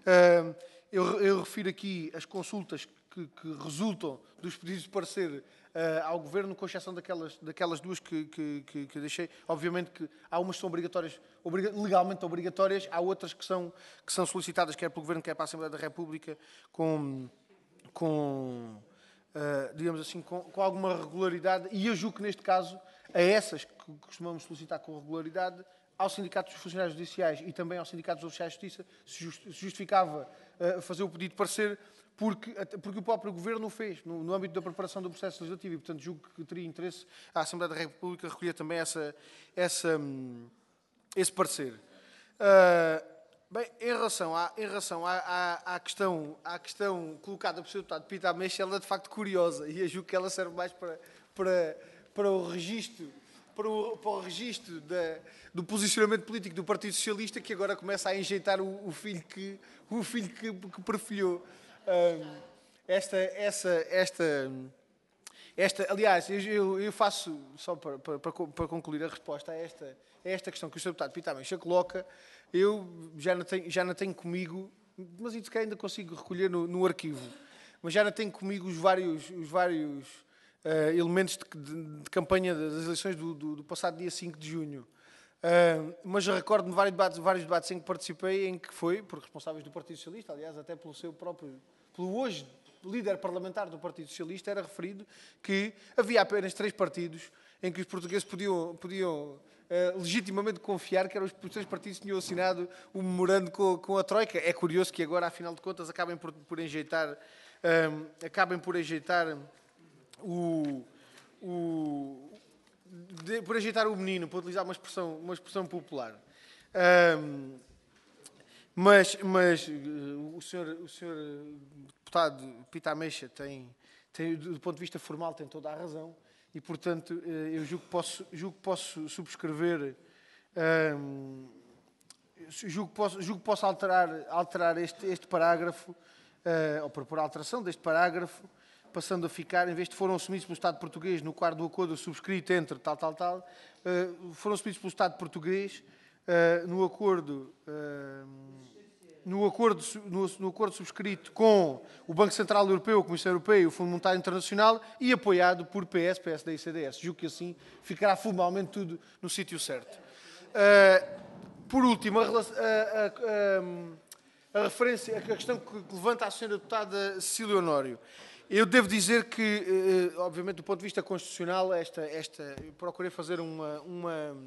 Eu, eu refiro aqui as consultas que, que resultam dos pedidos de parecer ao Governo, com exceção daquelas, daquelas duas que, que, que, que deixei. Obviamente que há umas que são obrigatórias, obriga, legalmente obrigatórias, há outras que são, que são solicitadas, quer pelo Governo, quer para a Assembleia da República, com, com digamos assim, com, com alguma regularidade. E eu julgo que, neste caso, a essas que costumamos solicitar com regularidade, aos sindicatos dos funcionários judiciais e também aos sindicatos dos oficiais de justiça, se justificava uh, fazer o pedido de parecer, porque, porque o próprio Governo o fez, no, no âmbito da preparação do processo legislativo, e, portanto, julgo que teria interesse a Assembleia da República recolher também essa, essa, um, esse parecer. Uh, bem, em relação, à, em relação à, à, à, questão, à questão colocada pelo senhor Deputado Pita Ameixa, ela é de facto curiosa, e eu julgo que ela serve mais para, para, para o registro Para o, para o registro da, do posicionamento político do Partido Socialista, que agora começa a enjeitar o, o filho que, o filho que, que perfilhou. Um, esta, essa, esta, esta, aliás, eu, eu faço, só para, para, para concluir a resposta a esta, a esta questão que o senhor Deputado Pita Ameixa coloca, eu já não tenho, já não tenho comigo, mas isso que ainda consigo recolher no, no arquivo, mas já não tenho comigo os vários... Os vários Uh, elementos de, de, de campanha das eleições do, do, do passado dia cinco de junho. Uh, mas recordo-me de vários debates, vários debates em que participei, em que foi por responsáveis do Partido Socialista, aliás, até pelo seu próprio, pelo hoje líder parlamentar do Partido Socialista, era referido que havia apenas três partidos em que os portugueses podiam, podiam uh, legitimamente confiar que eram os três partidos que tinham assinado o memorando com, com a Troika. É curioso que agora, afinal de contas, acabem por, por enjeitar, uh, acabem por enjeitar O, o, de, por ajeitar o menino, para utilizar uma expressão, uma expressão popular. Um, mas mas o, senhor, o senhor deputado Pita Ameixa tem, tem, do ponto de vista formal, tem toda a razão e, portanto, eu julgo que posso, julgo que posso subscrever, um, julgo que posso, julgo que posso alterar, alterar este, este parágrafo, uh, ou propor a alteração deste parágrafo, passando a ficar, em vez de foram assumidos pelo Estado português no quadro do acordo subscrito entre tal, tal, tal, uh, foram assumidos pelo Estado português uh, no acordo... Uh, No acordo, no, no acordo subscrito com o Banco Central Europeu, a Comissão Europeia e o Fundo Monetário Internacional e apoiado por P S, P S D e C D S. Julgo que assim ficará formalmente tudo no sítio certo. Uh, por último, a, a, a, a referência, a questão que levanta a senhora deputada Cecília Honório. Eu devo dizer que, uh, obviamente, do ponto de vista constitucional, esta, esta, eu procurei fazer uma... uma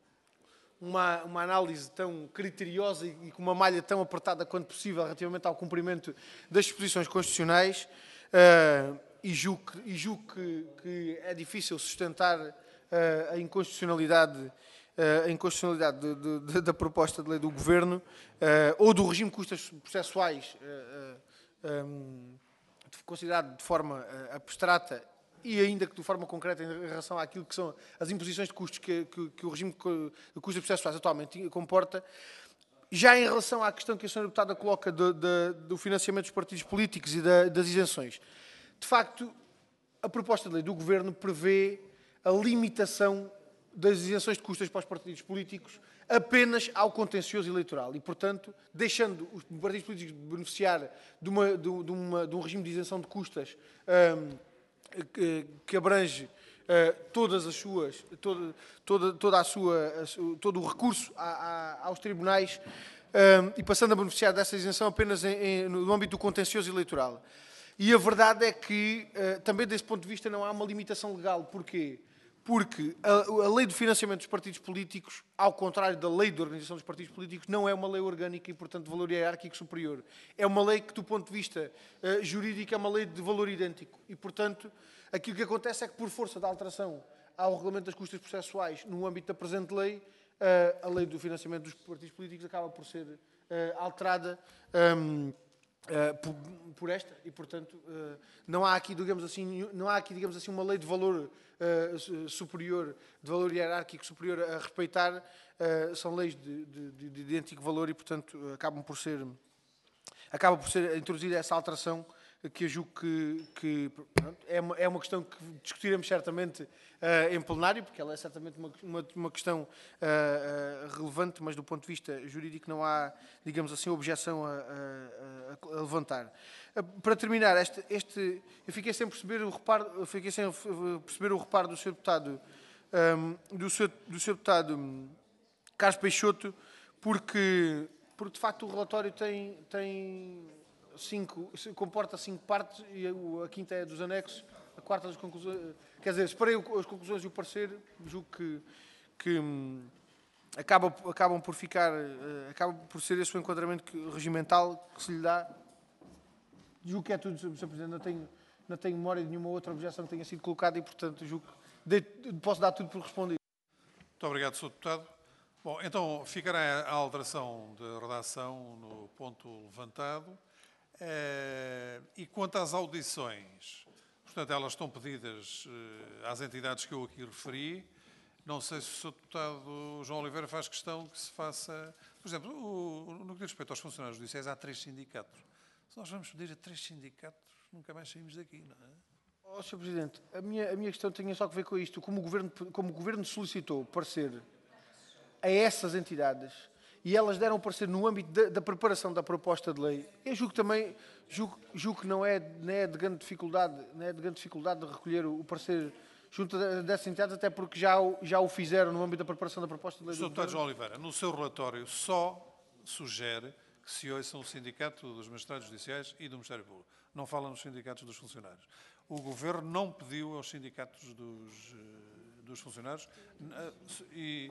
Uma, uma análise tão criteriosa e, e com uma malha tão apertada quanto possível relativamente ao cumprimento das disposições constitucionais uh, e julgo, que, e julgo que, que é difícil sustentar uh, a inconstitucionalidade, uh, a inconstitucionalidade de, de, de, da proposta de lei do Governo uh, ou do regime de custas processuais uh, uh, um, considerado de forma uh, abstrata e ainda que de forma concreta em relação àquilo que são as imposições de custos que, que, que o regime de custos processuais atualmente comporta. Já em relação à questão que a senhora deputada coloca do, do, do financiamento dos partidos políticos e da, das isenções, de facto, a proposta de lei do Governo prevê a limitação das isenções de custos para os partidos políticos apenas ao contencioso eleitoral e, portanto, deixando os partidos políticos beneficiar de, uma, de, de, uma, de um regime de isenção de custas um, Que, que abrange uh, todas as suas, toda, toda, toda a sua, a su, todo o recurso a, a, aos tribunais um, e passando a beneficiar dessa isenção apenas em, em, no âmbito do contencioso eleitoral. E a verdade é que, uh, também desse ponto de vista, não há uma limitação legal. Porquê? Porque a, a lei de financiamento dos partidos políticos, ao contrário da lei de organização dos partidos políticos, não é uma lei orgânica e, portanto, de valor hierárquico superior. É uma lei que, do ponto de vista uh, jurídico, é uma lei de valor idêntico. E, portanto, aquilo que acontece é que, por força da alteração ao regulamento das custas processuais no âmbito da presente lei, uh, a lei do financiamento dos partidos políticos acaba por ser uh, alterada um, Uh, por, por esta e, portanto, uh, não há aqui, digamos assim, não há aqui, digamos assim, uma lei de valor uh, superior, de valor hierárquico superior a respeitar. Uh, são leis de, de, de idêntico valor e, portanto, uh, acabam por ser, acaba por ser introduzida essa alteração que eu julgo que, que pronto, é, uma, é uma questão que discutiremos certamente uh, em plenário, porque ela é certamente uma, uma, uma questão uh, uh, relevante, mas do ponto de vista jurídico não há, digamos assim, objeção a, a, a levantar. Uh, para terminar, este, este, eu fiquei sem perceber o reparo, eu fiquei sem perceber o reparo do senhor deputado, um, do senhor, do senhor deputado um, Carlos Peixoto, porque, porque de facto o relatório tem, tem Cinco, comporta cinco partes e a, a quinta é dos anexos, a quarta das conclusões. Quer dizer, esperei as conclusões e o parecer, julgo que, que hum, acabam, acabam por ficar, uh, acaba por ser esse o enquadramento que, regimental que se lhe dá. Julgo que é tudo, senhor Presidente, não tenho, não tenho memória de nenhuma outra objeção que tenha sido colocada e, portanto, julgo que de, posso dar tudo por respondido. Muito obrigado, senhor Deputado. Bom, então ficará a alteração de redação no ponto levantado. Uh, e quanto às audições, portanto, elas estão pedidas uh, às entidades que eu aqui referi. Não sei se o senhor Deputado João Oliveira faz questão que se faça... Por exemplo, o, no que diz respeito aos funcionários judiciais, há três sindicatos. Se nós vamos pedir a três sindicatos, nunca mais saímos daqui, não é? Oh, senhor Presidente, a minha, a minha questão tinha só que ver com isto. Como o Governo, como o Governo solicitou parecer a essas entidades... e elas deram parecer no âmbito da, da preparação da proposta de lei, eu julgo também, julgo, julgo que não é, não é de grande dificuldade, não é de grande dificuldade de recolher o, o parecer junto dessas entidades, até porque já o, já o fizeram no âmbito da preparação da proposta de lei. senhor Deputado João Oliveira, no seu relatório só sugere que se ouçam o Sindicato dos Magistrados Judiciais e do Ministério Público. Não fala nos sindicatos dos funcionários. O Governo não pediu aos sindicatos dos, dos funcionários e...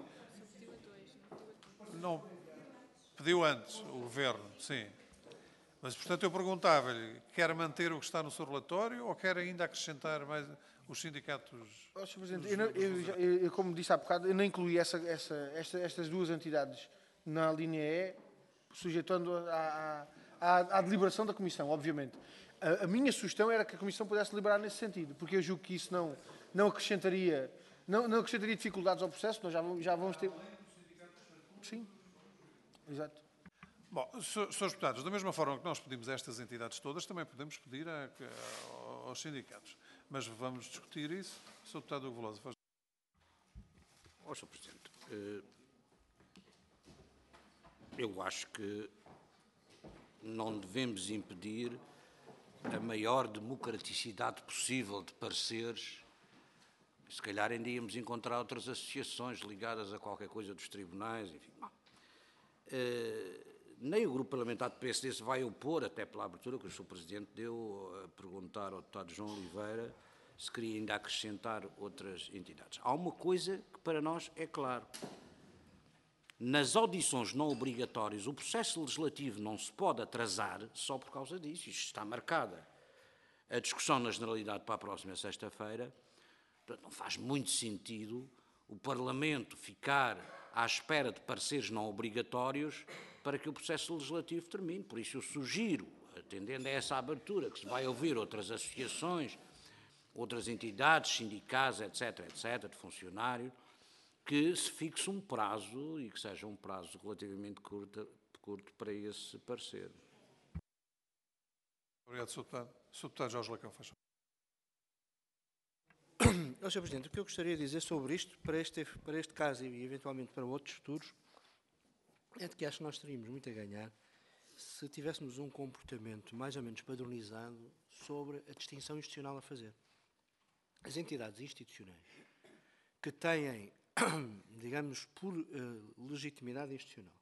Não... Pediu antes, o Governo, sim. Mas, portanto, eu perguntava-lhe, quer manter o que está no seu relatório ou quer ainda acrescentar mais os sindicatos? Oh, senhor Presidente, eu, não, eu, eu, eu, como disse há bocado, eu não incluí essa, essa, esta, estas duas entidades na linha E, sujeitando à, à, à deliberação da Comissão, obviamente. A, a minha sugestão era que a Comissão pudesse deliberar nesse sentido, porque eu julgo que isso não, não, acrescentaria, não, não acrescentaria dificuldades ao processo, nós já, já vamos ter... Sim. Exato. Bom, senhores deputados, da mesma forma que nós pedimos a estas entidades todas, também podemos pedir a, a, aos sindicatos. Mas vamos discutir isso. senhor Deputado Hugo Veloso, faz... Ó, senhor Presidente, eu acho que não devemos impedir a maior democraticidade possível de pareceres. Se calhar ainda íamos encontrar outras associações ligadas a qualquer coisa dos tribunais, enfim. Uh, nem o Grupo Parlamentar do P S D se vai opor, até pela abertura que o senhor Presidente deu, a perguntar ao deputado João Oliveira se queria ainda acrescentar outras entidades. Há uma coisa que para nós é claro. Nas audições não obrigatórias, o processo legislativo não se pode atrasar só por causa disso. Isto está marcada a discussão na Generalidade para a próxima sexta-feira. Portanto, não faz muito sentido o Parlamento ficar à espera de pareceres não obrigatórios para que o processo legislativo termine. Por isso eu sugiro, atendendo a essa abertura, que se vai ouvir outras associações, outras entidades, sindicais, etc, etc, de funcionários, que se fixe um prazo e que seja um prazo relativamente curto, curto para esse parecer. Obrigado, senhor Deputado. senhor Deputado Jorge Lacão, faz favor. Oh, senhor Presidente, o que eu gostaria de dizer sobre isto, para este, para este caso e eventualmente para outros futuros, é de que acho que nós teríamos muito a ganhar se tivéssemos um comportamento mais ou menos padronizado sobre a distinção institucional a fazer. As entidades institucionais que têm, digamos, por uh, legitimidade institucional,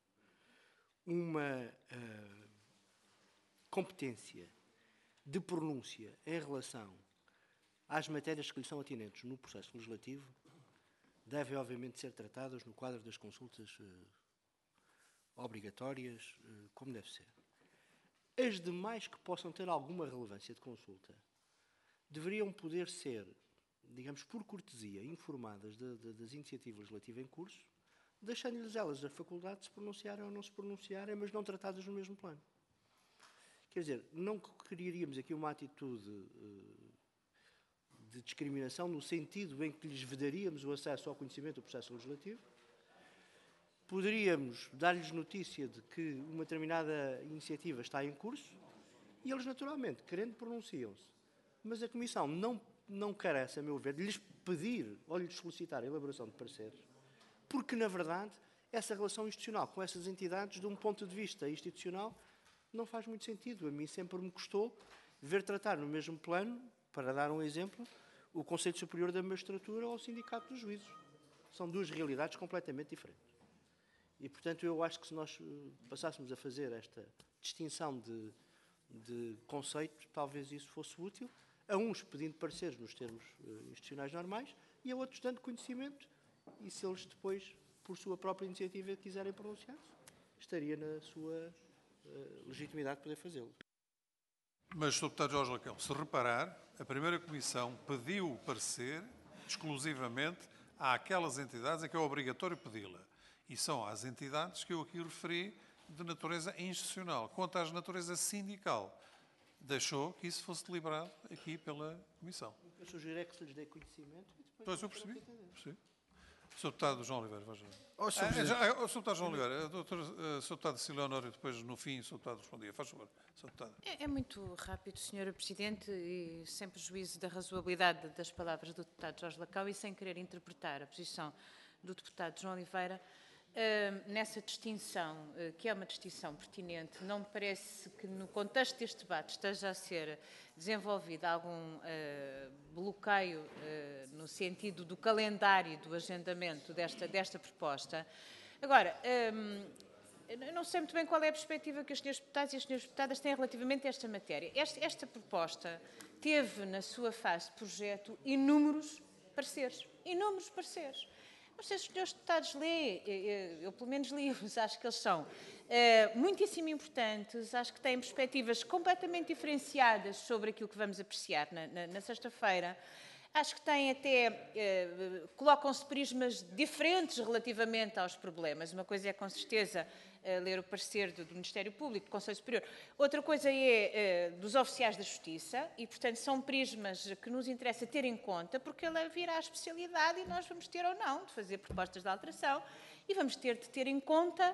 uma uh, competência de pronúncia em relação às matérias que lhe são atinentes no processo legislativo, devem, obviamente, ser tratadas no quadro das consultas uh, obrigatórias, uh, como deve ser. As demais que possam ter alguma relevância de consulta deveriam poder ser, digamos, por cortesia, informadas de, de, das iniciativas legislativas em curso, deixando-lhes elas a faculdade de se pronunciarem ou não se pronunciarem, mas não tratadas no mesmo plano. Quer dizer, não criaríamos aqui uma atitude uh, de discriminação no sentido em que lhes vedaríamos o acesso ao conhecimento do processo legislativo. Poderíamos dar-lhes notícia de que uma determinada iniciativa está em curso e eles, naturalmente, querendo, pronunciam-se. Mas a Comissão não, não carece, a meu ver, de lhes pedir ou lhes solicitar a elaboração de pareceres, porque, na verdade, essa relação institucional com essas entidades, de um ponto de vista institucional, não faz muito sentido. A mim sempre me custou ver tratar no mesmo plano, para dar um exemplo, o Conselho Superior da Magistratura ou o Sindicato dos Juízes. São duas realidades completamente diferentes. E, portanto, eu acho que se nós passássemos a fazer esta distinção de, de conceito, talvez isso fosse útil, a uns pedindo pareceres nos termos uh, institucionais normais e a outros dando conhecimento, e se eles depois, por sua própria iniciativa, quiserem pronunciar-se, estaria na sua uh, legitimidade de poder fazê-lo. Mas, senhor Deputado Jorge Lacão, se reparar, a primeira Comissão pediu o parecer exclusivamente àquelas entidades em que é obrigatório pedi-la. E são as entidades que eu aqui referi de natureza institucional. Quanto à natureza sindical, deixou que isso fosse deliberado aqui pela Comissão. O que eu sugiro é que se lhes dê conhecimento e depois... Pois, eu percebi. percebi. senhor Deputado João Oliveira, vai já. Oh, senhor Ah, Presidente. já, oh, senhor Deputado João Oliveira, doutor, uh, senhor Deputado Cecília Honório, depois, no fim, o senhor Deputado respondia. Faz favor, senhor Deputado. É, é muito rápido, senhora Presidente, e sem prejuízo da razoabilidade das palavras do deputado Jorge Lacão e sem querer interpretar a posição do deputado João Oliveira, uh, nessa distinção, uh, que é uma distinção pertinente, não me parece que no contexto deste debate esteja a ser desenvolvido algum uh, bloqueio uh, no sentido do calendário, do agendamento desta, desta proposta. Agora, um, eu não sei muito bem qual é a perspectiva que os senhores deputados e as senhoras deputadas têm relativamente a esta matéria. Esta, esta proposta teve, na sua fase de projeto, inúmeros pareceres. Inúmeros pareceres. Não sei se os senhores deputados lêem, eu, eu pelo menos li-os, acho que eles são uh, muitíssimo importantes, acho que têm perspectivas completamente diferenciadas sobre aquilo que vamos apreciar na, na, na sexta-feira. Acho que têm até, uh, colocam-se prismas diferentes relativamente aos problemas. Uma coisa é, com certeza, uh, ler o parecer do, do Ministério Público, do Conselho Superior. Outra coisa é uh, dos oficiais da Justiça e, portanto, são prismas que nos interessa ter em conta, porque ele virá à especialidade e nós vamos ter ou não de fazer propostas de alteração e vamos ter de ter em conta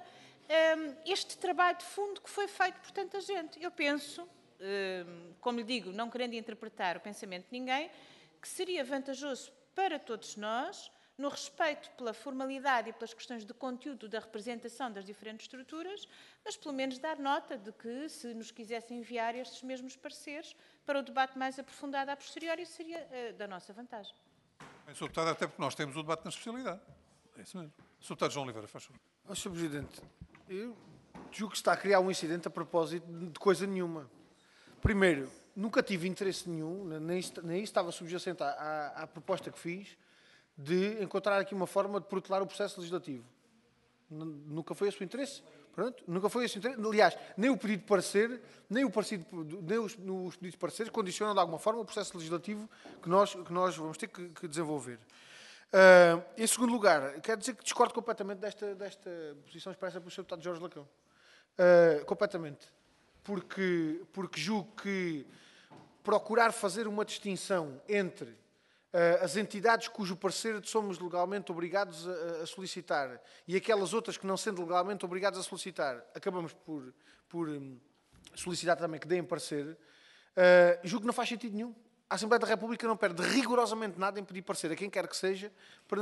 este trabalho de fundo que foi feito por tanta gente. Eu penso, como lhe digo, não querendo interpretar o pensamento de ninguém, que seria vantajoso para todos nós, no respeito pela formalidade e pelas questões de conteúdo da representação das diferentes estruturas, mas pelo menos dar nota de que, se nos quisessem enviar estes mesmos pareceres para o debate mais aprofundado a posteriori, seria uh, da nossa vantagem. Bem, senhor Deputado, até porque nós temos o debate na especialidade. É isso mesmo. senhor Deputado João Oliveira, faz favor. Oh, senhor Presidente, eu julgo que está a criar um incidente a propósito de coisa nenhuma. Primeiro, nunca tive interesse nenhum, nem, nem estava subjacente à, à, à proposta que fiz, de encontrar aqui uma forma de protelar o processo legislativo. Nunca foi esse o interesse. Pronto, nunca foi esse o interesse. Aliás, nem o pedido de parecer, nem, o parecido, nem os, os pedidos de parecer condicionam de alguma forma o processo legislativo que nós, que nós vamos ter que, que desenvolver. Uh, em segundo lugar, quero dizer que discordo completamente desta, desta posição expressa pelo senhor Deputado Jorge Lacão. Uh, completamente. Porque, porque julgo que procurar fazer uma distinção entre uh, as entidades cujo parecer somos legalmente obrigados a, a solicitar e aquelas outras que, não sendo legalmente obrigados a solicitar, acabamos por, por um, solicitar também que deem parecer, uh, julgo que não faz sentido nenhum. A Assembleia da República não perde rigorosamente nada em pedir parecer a quem quer que seja, para,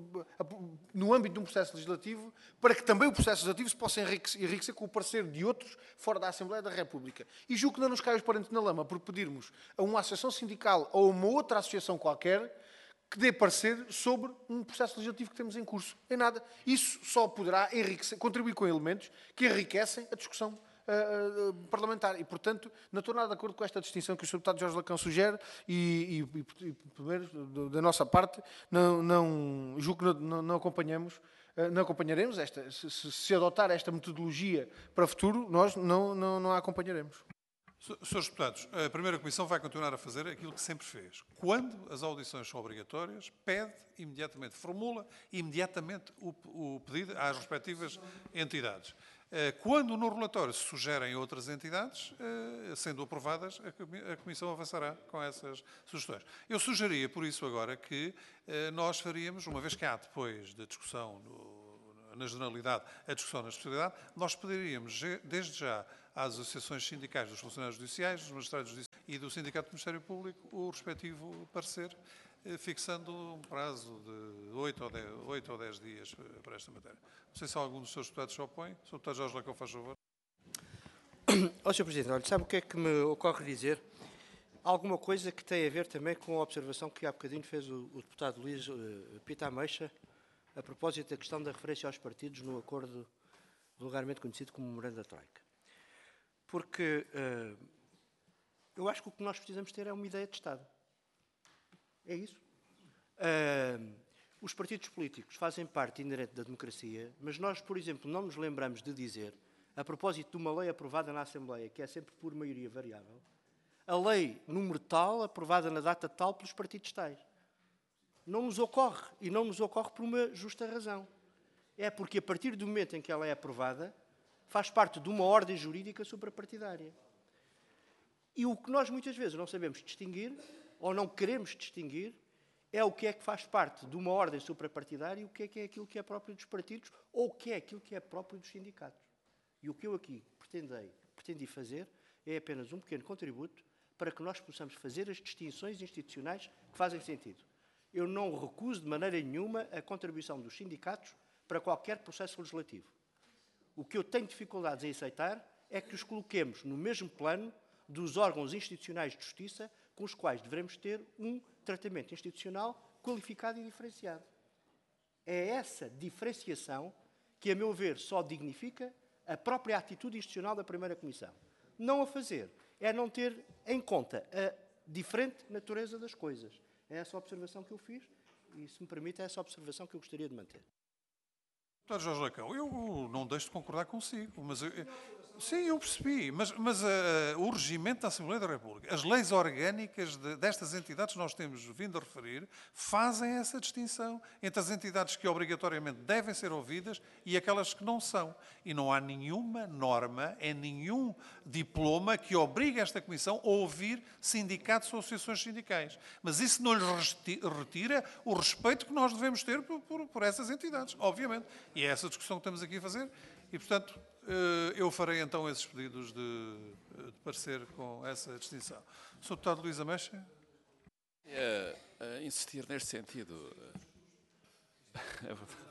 no âmbito de um processo legislativo, para que também o processo legislativo se possa enriquecer, enriquecer com o parecer de outros fora da Assembleia da República. E julgo que não nos cai os parentes na lama por pedirmos a uma associação sindical ou a uma outra associação qualquer que dê parecer sobre um processo legislativo que temos em curso. Em nada. Isso só poderá enriquecer, contribuir com elementos que enriquecem a discussão Uh, uh, parlamentar. E, portanto, não estou nada de acordo com esta distinção que o senhor Deputado Jorge Lacão sugere e, e, e, e primeiro, da nossa parte, não, não, julgo que não, não, não acompanhamos, uh, não acompanharemos esta, se, se adotar esta metodologia para o futuro, nós não, não, não a acompanharemos. Senhores Deputados, a primeira Comissão vai continuar a fazer aquilo que sempre fez. Quando as audições são obrigatórias, pede imediatamente, formula imediatamente o, o pedido às respectivas entidades. Quando no relatório se sugerem outras entidades, sendo aprovadas, a Comissão avançará com essas sugestões. Eu sugeria, por isso, agora que nós faríamos, uma vez que há depois da discussão no, na generalidade, a discussão na especialidade, nós pediríamos, desde já, às associações sindicais dos funcionários judiciais, dos magistrados judiciais e do Sindicato do Ministério Público, o respectivo parecer, fixando um prazo de oito ou dez dias para esta matéria. Não sei se algum dos seus deputados se opõe. O senhor Deputado Jorge Lacão, faz favor. Ó, senhor Presidente, olha, sabe o que é que me ocorre dizer? Alguma coisa que tem a ver também com a observação que há bocadinho fez o, o deputado Luís uh, Pita Ameixa a propósito da questão da referência aos partidos no acordo vulgarmente conhecido como Memorando da Troika. Porque uh, eu acho que o que nós precisamos ter é uma ideia de Estado. É isso. Uh, os partidos políticos fazem parte inerente da democracia, mas nós, por exemplo, não nos lembramos de dizer, a propósito de uma lei aprovada na Assembleia, que é sempre por maioria variável, a lei número tal, aprovada na data tal pelos partidos tais. Não nos ocorre, e não nos ocorre por uma justa razão. É porque, a partir do momento em que ela é aprovada, faz parte de uma ordem jurídica suprapartidária. E o que nós muitas vezes não sabemos distinguir, ou não queremos distinguir, é o que é que faz parte de uma ordem suprapartidária e o que é que é aquilo que é próprio dos partidos ou o que é aquilo que é próprio dos sindicatos. E o que eu aqui pretendei, pretendi fazer é apenas um pequeno contributo para que nós possamos fazer as distinções institucionais que fazem sentido. Eu não recuso de maneira nenhuma a contribuição dos sindicatos para qualquer processo legislativo. O que eu tenho dificuldades em aceitar é que os coloquemos no mesmo plano dos órgãos institucionais de justiça com os quais devemos ter um tratamento institucional qualificado e diferenciado. É essa diferenciação que, a meu ver, só dignifica a própria atitude institucional da primeira Comissão. Não a fazer é não ter em conta a diferente natureza das coisas. É essa a observação que eu fiz e, se me permite, é essa a observação que eu gostaria de manter. Doutor Jorge Lacão, eu não deixo de concordar consigo, mas... Eu, sim, eu percebi, mas, mas uh, o regimento da Assembleia da República, as leis orgânicas de, destas entidades que nós temos vindo a referir, fazem essa distinção entre as entidades que obrigatoriamente devem ser ouvidas e aquelas que não são. E não há nenhuma norma, em nenhum diploma que obrigue esta Comissão a ouvir sindicatos ou associações sindicais. Mas isso não lhes retira o respeito que nós devemos ter por, por, por essas entidades, obviamente. E é essa discussão que estamos aqui a fazer. E, portanto, eh, eu farei então esses pedidos de, de parecer com essa distinção. senhor Deputado Luís Ameixa. É, é, insistir neste sentido. É verdade.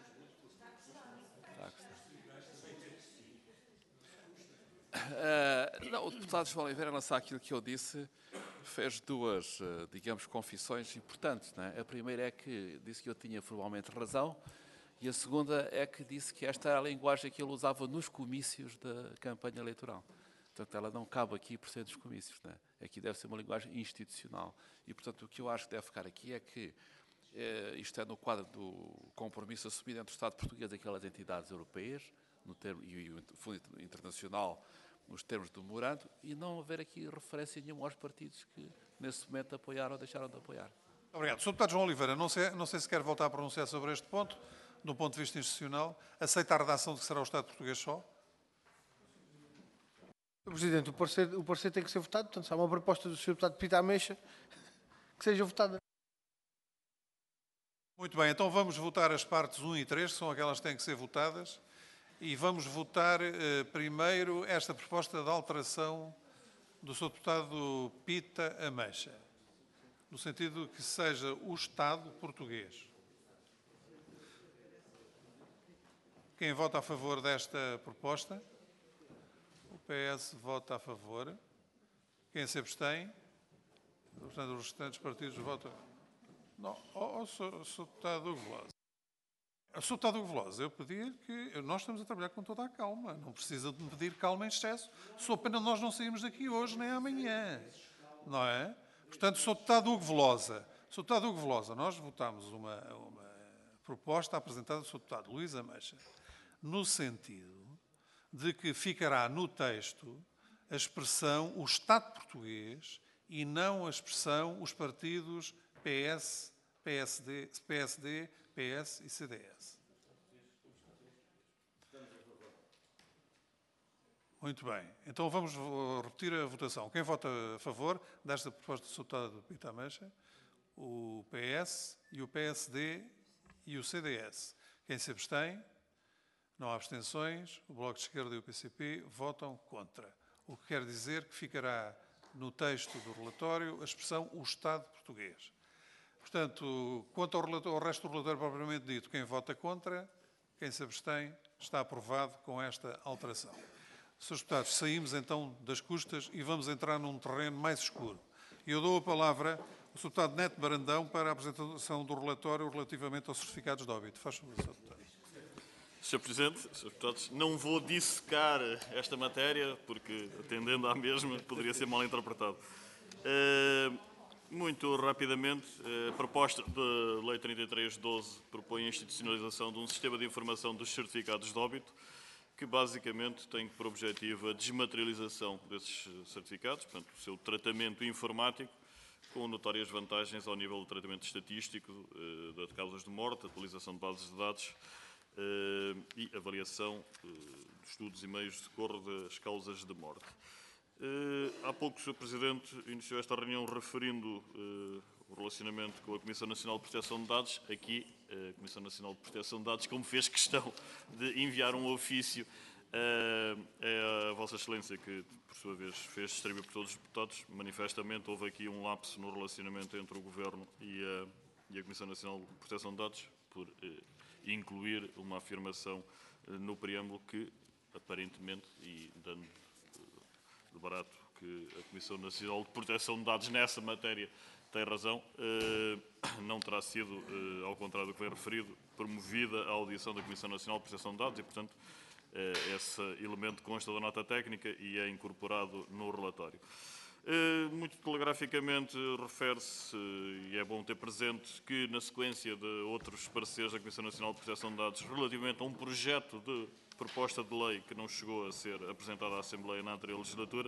Uh, não, o deputado João Oliveira, em relação àquilo que eu disse, fez duas, uh, digamos, confissões importantes. Não é? A primeira é que disse que eu tinha formalmente razão e a segunda é que disse que esta era a linguagem que ele usava nos comícios da campanha eleitoral. Portanto, ela não cabe aqui por ser dos comícios. Não é? Aqui deve ser uma linguagem institucional. E, portanto, o que eu acho que deve ficar aqui é que eh, isto é no quadro do compromisso assumido entre o Estado português e aquelas entidades europeias no termo, e o Fundo Internacional nos termos do memorando, e não haver aqui referência nenhuma aos partidos que, nesse momento, apoiaram ou deixaram de apoiar. Obrigado. senhor Deputado João Oliveira, não sei, não sei se quer voltar a pronunciar sobre este ponto, do ponto de vista institucional. Aceita a redação de que será o Estado português só? senhor Presidente, o parecer, o parecer tem que ser votado, portanto, se há uma proposta do senhor Deputado Pita Ameixa, que seja votada. Muito bem, então vamos votar as partes um e três, que são aquelas que têm que ser votadas. E vamos votar eh, primeiro esta proposta de alteração do senhor Deputado Pita Ameixa, no sentido que seja o Estado português. Quem vota a favor desta proposta? O P S vota a favor. Quem se abstém? Portanto, os restantes partidos votam. Não, ó, ó, senhor Deputado Hugo Veloso. senhor Deputado Hugo Veloso, eu pedi que... Nós estamos a trabalhar com toda a calma. Não precisa de me pedir calma em excesso. Só pena nós não saímos daqui hoje nem amanhã. Não é? Portanto, senhor Deputado Hugo Velosa, senhor Deputado Hugo Velosa, nós votámos uma, uma proposta apresentada do senhor Deputado Luís Ameixa, no sentido de que ficará no texto a expressão o Estado português e não a expressão os partidos P S, P S D, P S D, P S e C D S. Muito bem. Então vamos repetir a votação. Quem vota a favor desta proposta do senhor Deputado Pita Ameixa? O P S e o P S D e o C D S. Quem se abstém? Não há abstenções. O Bloco de Esquerda e o P C P votam contra. O que quer dizer que ficará no texto do relatório a expressão o Estado português. Portanto, quanto ao, relatório, ao resto do relatório propriamente dito, quem vota contra, quem se abstém, está aprovado com esta alteração. senhores Deputados, saímos então das custas e vamos entrar num terreno mais escuro. E eu dou a palavra ao senhor Deputado Neto Brandão para a apresentação do relatório relativamente aos certificados de óbito. Faz favor, senhor Deputado. senhor Presidente, senhores Deputados, não vou dissecar esta matéria, porque, atendendo à mesma, poderia ser mal interpretado. Uh, Muito rapidamente, a proposta de Lei trinta e três doze propõe a institucionalização de um sistema de informação dos certificados de óbito, que basicamente tem por objetivo a desmaterialização desses certificados, portanto, o seu tratamento informático, com notórias vantagens ao nível do tratamento estatístico, de causas de morte, atualização de bases de dados e avaliação de estudos e meios de socorro das causas de morte. Uh, há pouco o senhor Presidente iniciou esta reunião referindo uh, o relacionamento com a Comissão Nacional de Proteção de Dados. Aqui, a Comissão Nacional de Proteção de Dados, como fez questão de enviar um ofício uh, é a Vossa Excelência, que por sua vez fez distribuir por todos os deputados. Manifestamente houve aqui um lapso no relacionamento entre o Governo e a, e a Comissão Nacional de Proteção de Dados, por uh, incluir uma afirmação uh, no preâmbulo que, aparentemente, e dando de barato que a Comissão Nacional de Proteção de Dados nessa matéria tem razão, não terá sido, ao contrário do que foi referido, promovida a audição da Comissão Nacional de Proteção de Dados e, portanto, esse elemento consta da nota técnica e é incorporado no relatório. Muito telegraficamente refere-se, e é bom ter presente, que na sequência de outros pareceres da Comissão Nacional de Proteção de Dados relativamente a um projeto de proposta de lei que não chegou a ser apresentada à Assembleia na anterior legislatura,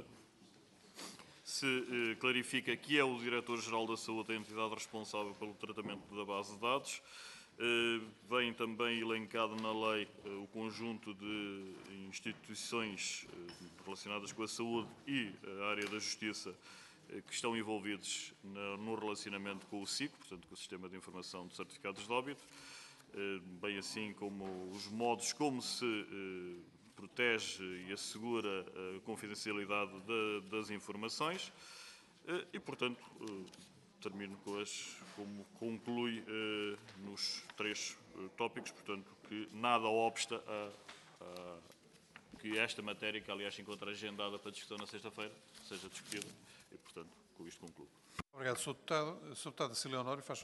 se eh, clarifica que é o Diretor-Geral da Saúde a entidade responsável pelo tratamento da base de dados. Eh, vem também elencado na lei eh, o conjunto de instituições eh, relacionadas com a saúde e a área da justiça eh, que estão envolvidos na, no relacionamento com o S I C, portanto com o Sistema de Informação de Certificados de Óbito. bem assim como os modos como se protege e assegura a confidencialidade das informações e, portanto, termino com as, como conclui nos três tópicos, portanto, que nada obsta a, a que esta matéria, que aliás se encontra agendada para discussão na sexta-feira, seja discutida e, portanto, com isto concluo. Obrigado, senhor Deputado. senhor Deputado Cecília Honório, faz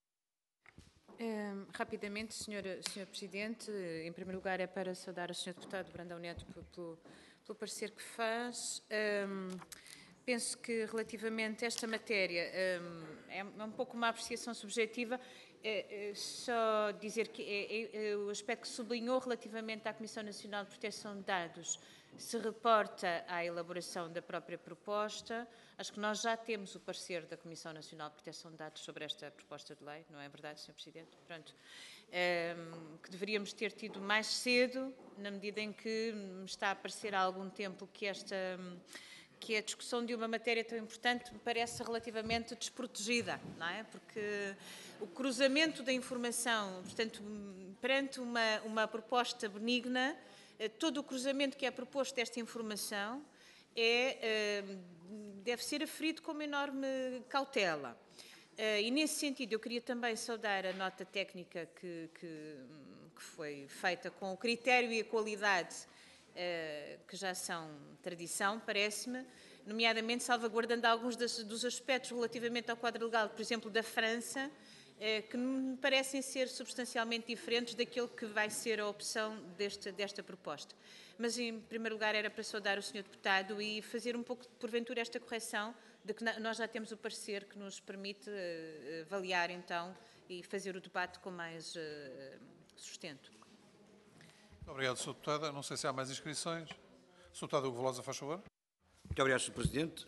Um, rapidamente, senhora, senhor Presidente, em primeiro lugar é para saudar o senhor Deputado Brandão Neto pelo, pelo parecer que faz. Um, penso que relativamente a esta matéria um, é um pouco uma apreciação subjetiva, é, é só dizer que é, é, o aspecto que sublinhou relativamente à Comissão Nacional de Proteção de Dados se reporta à elaboração da própria proposta. Acho que nós já temos o parecer da Comissão Nacional de Proteção de Dados sobre esta proposta de lei, não é verdade, senhor Presidente? Pronto. Um, que deveríamos ter tido mais cedo, na medida em que me está a parecer há algum tempo que esta... que a discussão de uma matéria tão importante me parece relativamente desprotegida, não é? Porque o cruzamento da informação, portanto, perante uma, uma proposta benigna, todo o cruzamento que é proposto desta informação é, deve ser aferido com uma enorme cautela. E, nesse sentido, eu queria também saudar a nota técnica que, que, que foi feita com o critério e a qualidade que já são tradição, parece-me, nomeadamente salvaguardando alguns dos aspectos relativamente ao quadro legal, por exemplo, da França, que me parecem ser substancialmente diferentes daquilo que vai ser a opção desta, desta proposta. Mas, em primeiro lugar, era para saudar o senhor Deputado e fazer um pouco, porventura, esta correção de que nós já temos o parecer que nos permite avaliar, então, e fazer o debate com mais sustento. Obrigado, senhor Deputado. Não sei se há mais inscrições. senhor Deputado Hugo Velosa, faz favor. Muito obrigado, senhor Presidente.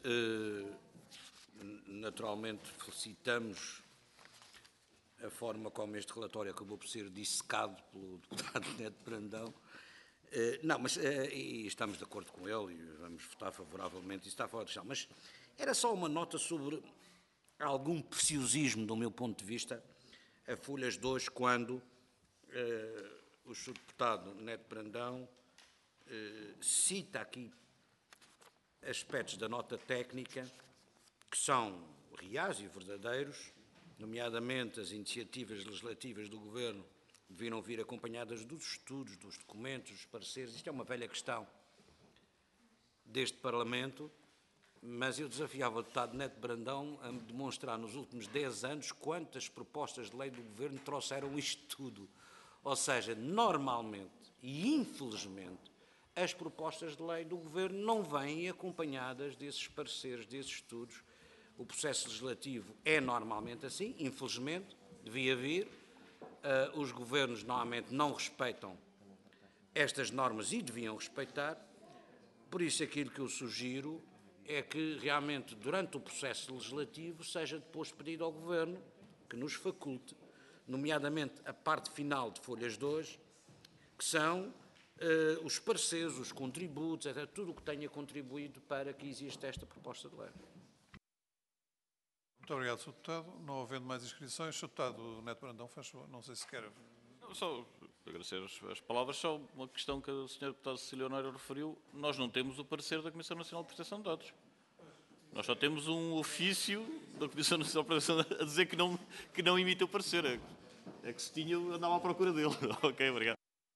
Naturalmente, felicitamos a forma como este relatório acabou por ser dissecado pelo deputado Neto Brandão. Não, mas e estamos de acordo com ele e vamos votar favoravelmente, isso está fora de questão. Mas era só uma nota sobre algum preciosismo, do meu ponto de vista, a folhas de hoje, quando o senhor deputado Neto Brandão eh, cita aqui aspectos da nota técnica que são reais e verdadeiros, nomeadamente as iniciativas legislativas do Governo deviam vir acompanhadas dos estudos, dos documentos, dos pareceres. Isto é uma velha questão deste Parlamento, mas eu desafiava o deputado Neto Brandão a me demonstrar nos últimos dez anos quantas propostas de lei do Governo trouxeram isto tudo. Ou seja, normalmente e infelizmente, as propostas de lei do Governo não vêm acompanhadas desses pareceres, desses estudos. O processo legislativo é normalmente assim, infelizmente, devia vir. Uh, os governos normalmente não respeitam estas normas e deviam respeitar. Por isso, aquilo que eu sugiro é que realmente, durante o processo legislativo, seja depois pedido ao Governo que nos faculte, nomeadamente a parte final de folhas de hoje, que são uh, os pareceres, os contributos, etcétera, tudo o que tenha contribuído para que exista esta proposta de lei. Muito obrigado, senhor Deputado. Não havendo mais inscrições, senhor Deputado Neto Brandão, faz favor. Não sei se quer... Só agradecer as, as palavras, só uma questão que o senhor Deputado Cecília Honório referiu. Nós não temos o parecer da Comissão Nacional de Proteção de Dados. Nós só temos um ofício da Comissão Nacional de Proteção de Dados a dizer que não, que não emite o parecer. É, é que se tinha, andava à procura dele. Ok, obrigado.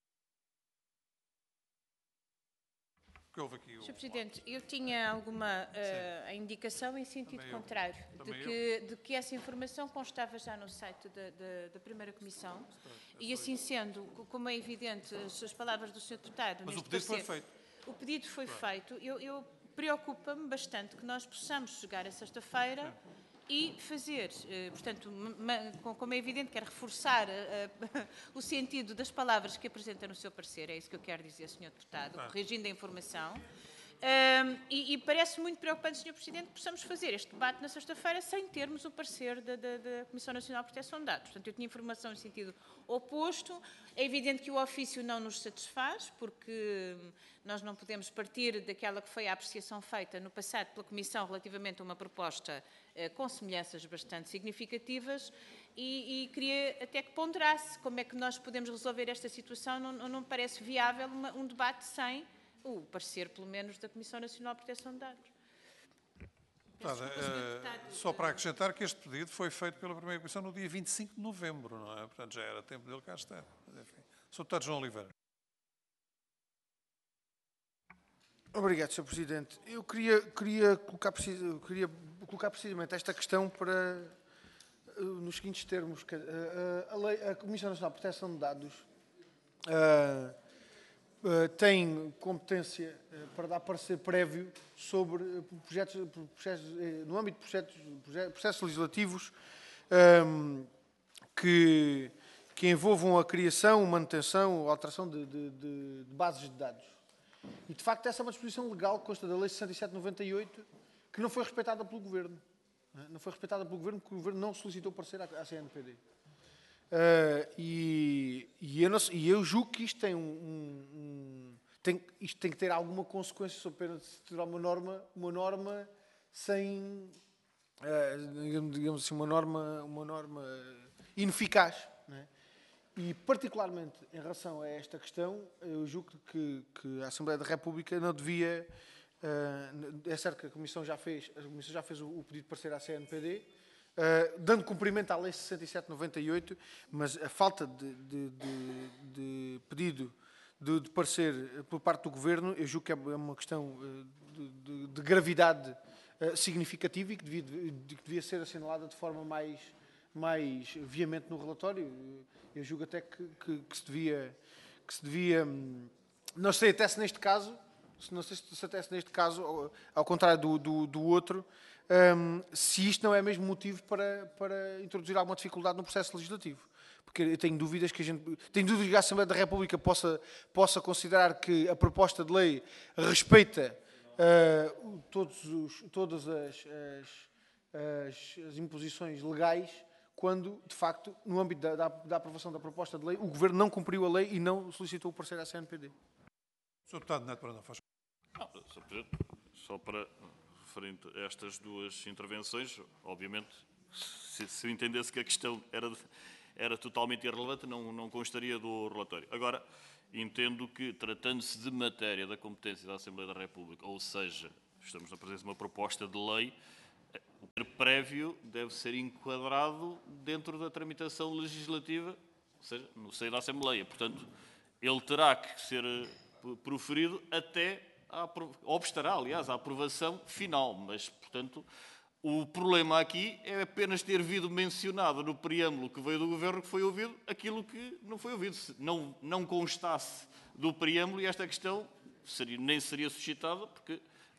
Que houve aqui o... senhor Presidente, eu tinha alguma uh, indicação em sentido Também contrário, eu. de Também que, de que essa informação constava já no site da, da, da primeira Comissão, e assim sendo, como é evidente, as, as palavras do senhor Deputado... Mas o neste pedido foi parecer, feito. O pedido foi feito. Eu, eu preocupa-me bastante que nós possamos chegar a sexta-feira e fazer, eh, portanto, como é evidente, quero reforçar eh, o sentido das palavras que apresenta no seu parecer, é isso que eu quero dizer, senhor Deputado, Ah. corrigindo a informação. Um, e, e parece muito preocupante, senhor Presidente, que possamos fazer este debate na sexta-feira sem termos o parecer da, da, da Comissão Nacional de Proteção de Dados. Portanto, eu tinha informação em sentido oposto. É evidente que o ofício não nos satisfaz, porque nós não podemos partir daquela que foi a apreciação feita no passado pela Comissão relativamente a uma proposta eh, com semelhanças bastante significativas. e, e queria até que ponderasse como é que nós podemos resolver esta situação. Não, não me parece viável uma, um debate sem o parecer, pelo menos, da Comissão Nacional de Proteção de Dados. Deputada, uh, só para acrescentar que este pedido foi feito pela Primeira Comissão no dia vinte e cinco de novembro, não é? Portanto, já era tempo dele cá estar. Mas, enfim. senhor Deputado João Oliveira. Obrigado, senhor Presidente. Eu queria, queria, colocar, precis, queria colocar precisamente esta questão para, uh, nos seguintes termos. Uh, uh, a, lei, a Comissão Nacional de Proteção de Dados uh, uh, tem competência uh, para dar parecer prévio sobre uh, projetos, projetos uh, no âmbito de projetos, processos legislativos um, que, que envolvam a criação, manutenção ou alteração de, de, de, de bases de dados. E, de facto, essa é uma disposição legal que consta da Lei sessenta e sete de noventa e oito, que não foi respeitada pelo Governo. Não foi respeitada pelo Governo porque o Governo não solicitou parecer à C N P D. Uh, e, e, eu não, e eu julgo que isto tem um... um, um tem, isto tem que ter alguma consequência sobre pena de se tirar uma norma, uma norma sem... Uh, digamos assim, uma norma, uma norma ineficaz, não é? E, particularmente, em relação a esta questão, eu julgo que, que a Assembleia da República não devia... Uh, é certo que a Comissão já fez, a Comissão já fez o, o pedido de parecer à C N P D, uh, dando cumprimento à Lei sessenta e sete de noventa e oito, mas a falta de, de, de, de pedido de, de parecer por parte do Governo, eu julgo que é uma questão de, de, de gravidade uh, significativa e que devia, de, que devia ser assinalada de forma mais... mais veemente no relatório. Eu julgo até que, que, que se devia, que se devia, não sei até se neste caso, não sei se até se neste caso, ao, ao contrário do, do, do outro, um, se isto não é mesmo motivo para, para introduzir alguma dificuldade no processo legislativo. Porque eu tenho dúvidas que a gente, tenho dúvidas que a Assembleia da República possa, possa considerar que a proposta de lei respeita uh, todos os, todas as, as, as, as imposições legais, quando, de facto, no âmbito da, da, da aprovação da proposta de lei, o Governo não cumpriu a lei e não solicitou o parecer à C N P D. senhor Deputado Neto Brandão, faz favor. Senhor Presidente, só para, referente a estas duas intervenções, obviamente, se, se eu entendesse que a questão era, era totalmente irrelevante, não, não constaria do relatório. Agora, entendo que, tratando-se de matéria da competência da Assembleia da República, ou seja, estamos na presença de uma proposta de lei, o prévio deve ser enquadrado dentro da tramitação legislativa, ou seja, no seio da Assembleia. Portanto, ele terá que ser proferido até, à, obstará, aliás, à aprovação final. Mas, portanto, o problema aqui é apenas ter havido mencionado no preâmbulo que veio do Governo que foi ouvido aquilo que não foi ouvido. Se não, não constasse do preâmbulo, e esta questão seria, nem seria suscitada, porque...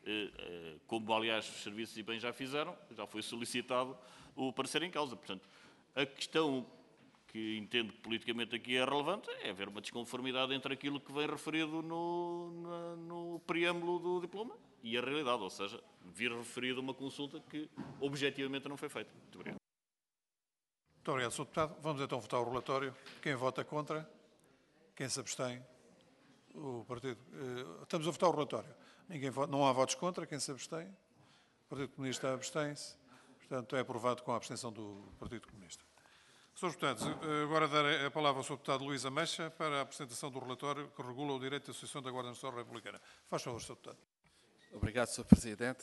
como, aliás, os serviços e bens já fizeram, já foi solicitado o parecer em causa. Portanto, a questão que entendo que politicamente aqui é relevante é haver uma desconformidade entre aquilo que vem referido no, no, no preâmbulo do diploma e a realidade, ou seja, vir referido uma consulta que objetivamente não foi feita. Muito obrigado. Muito obrigado, senhor Deputado. Vamos então votar o relatório. Quem vota contra? Quem se abstém? O partido. Estamos a votar o relatório. Ninguém vota, não há votos contra. Quem se abstém? O Partido Comunista abstém-se. Portanto, é aprovado com a abstenção do Partido Comunista. senhores Deputados, agora darei a palavra ao senhor Deputado Luís Ameixa para a apresentação do relatório que regula o direito de associação da Guarda Nacional Republicana. Faz favor, senhor Deputado. Obrigado, senhor Presidente.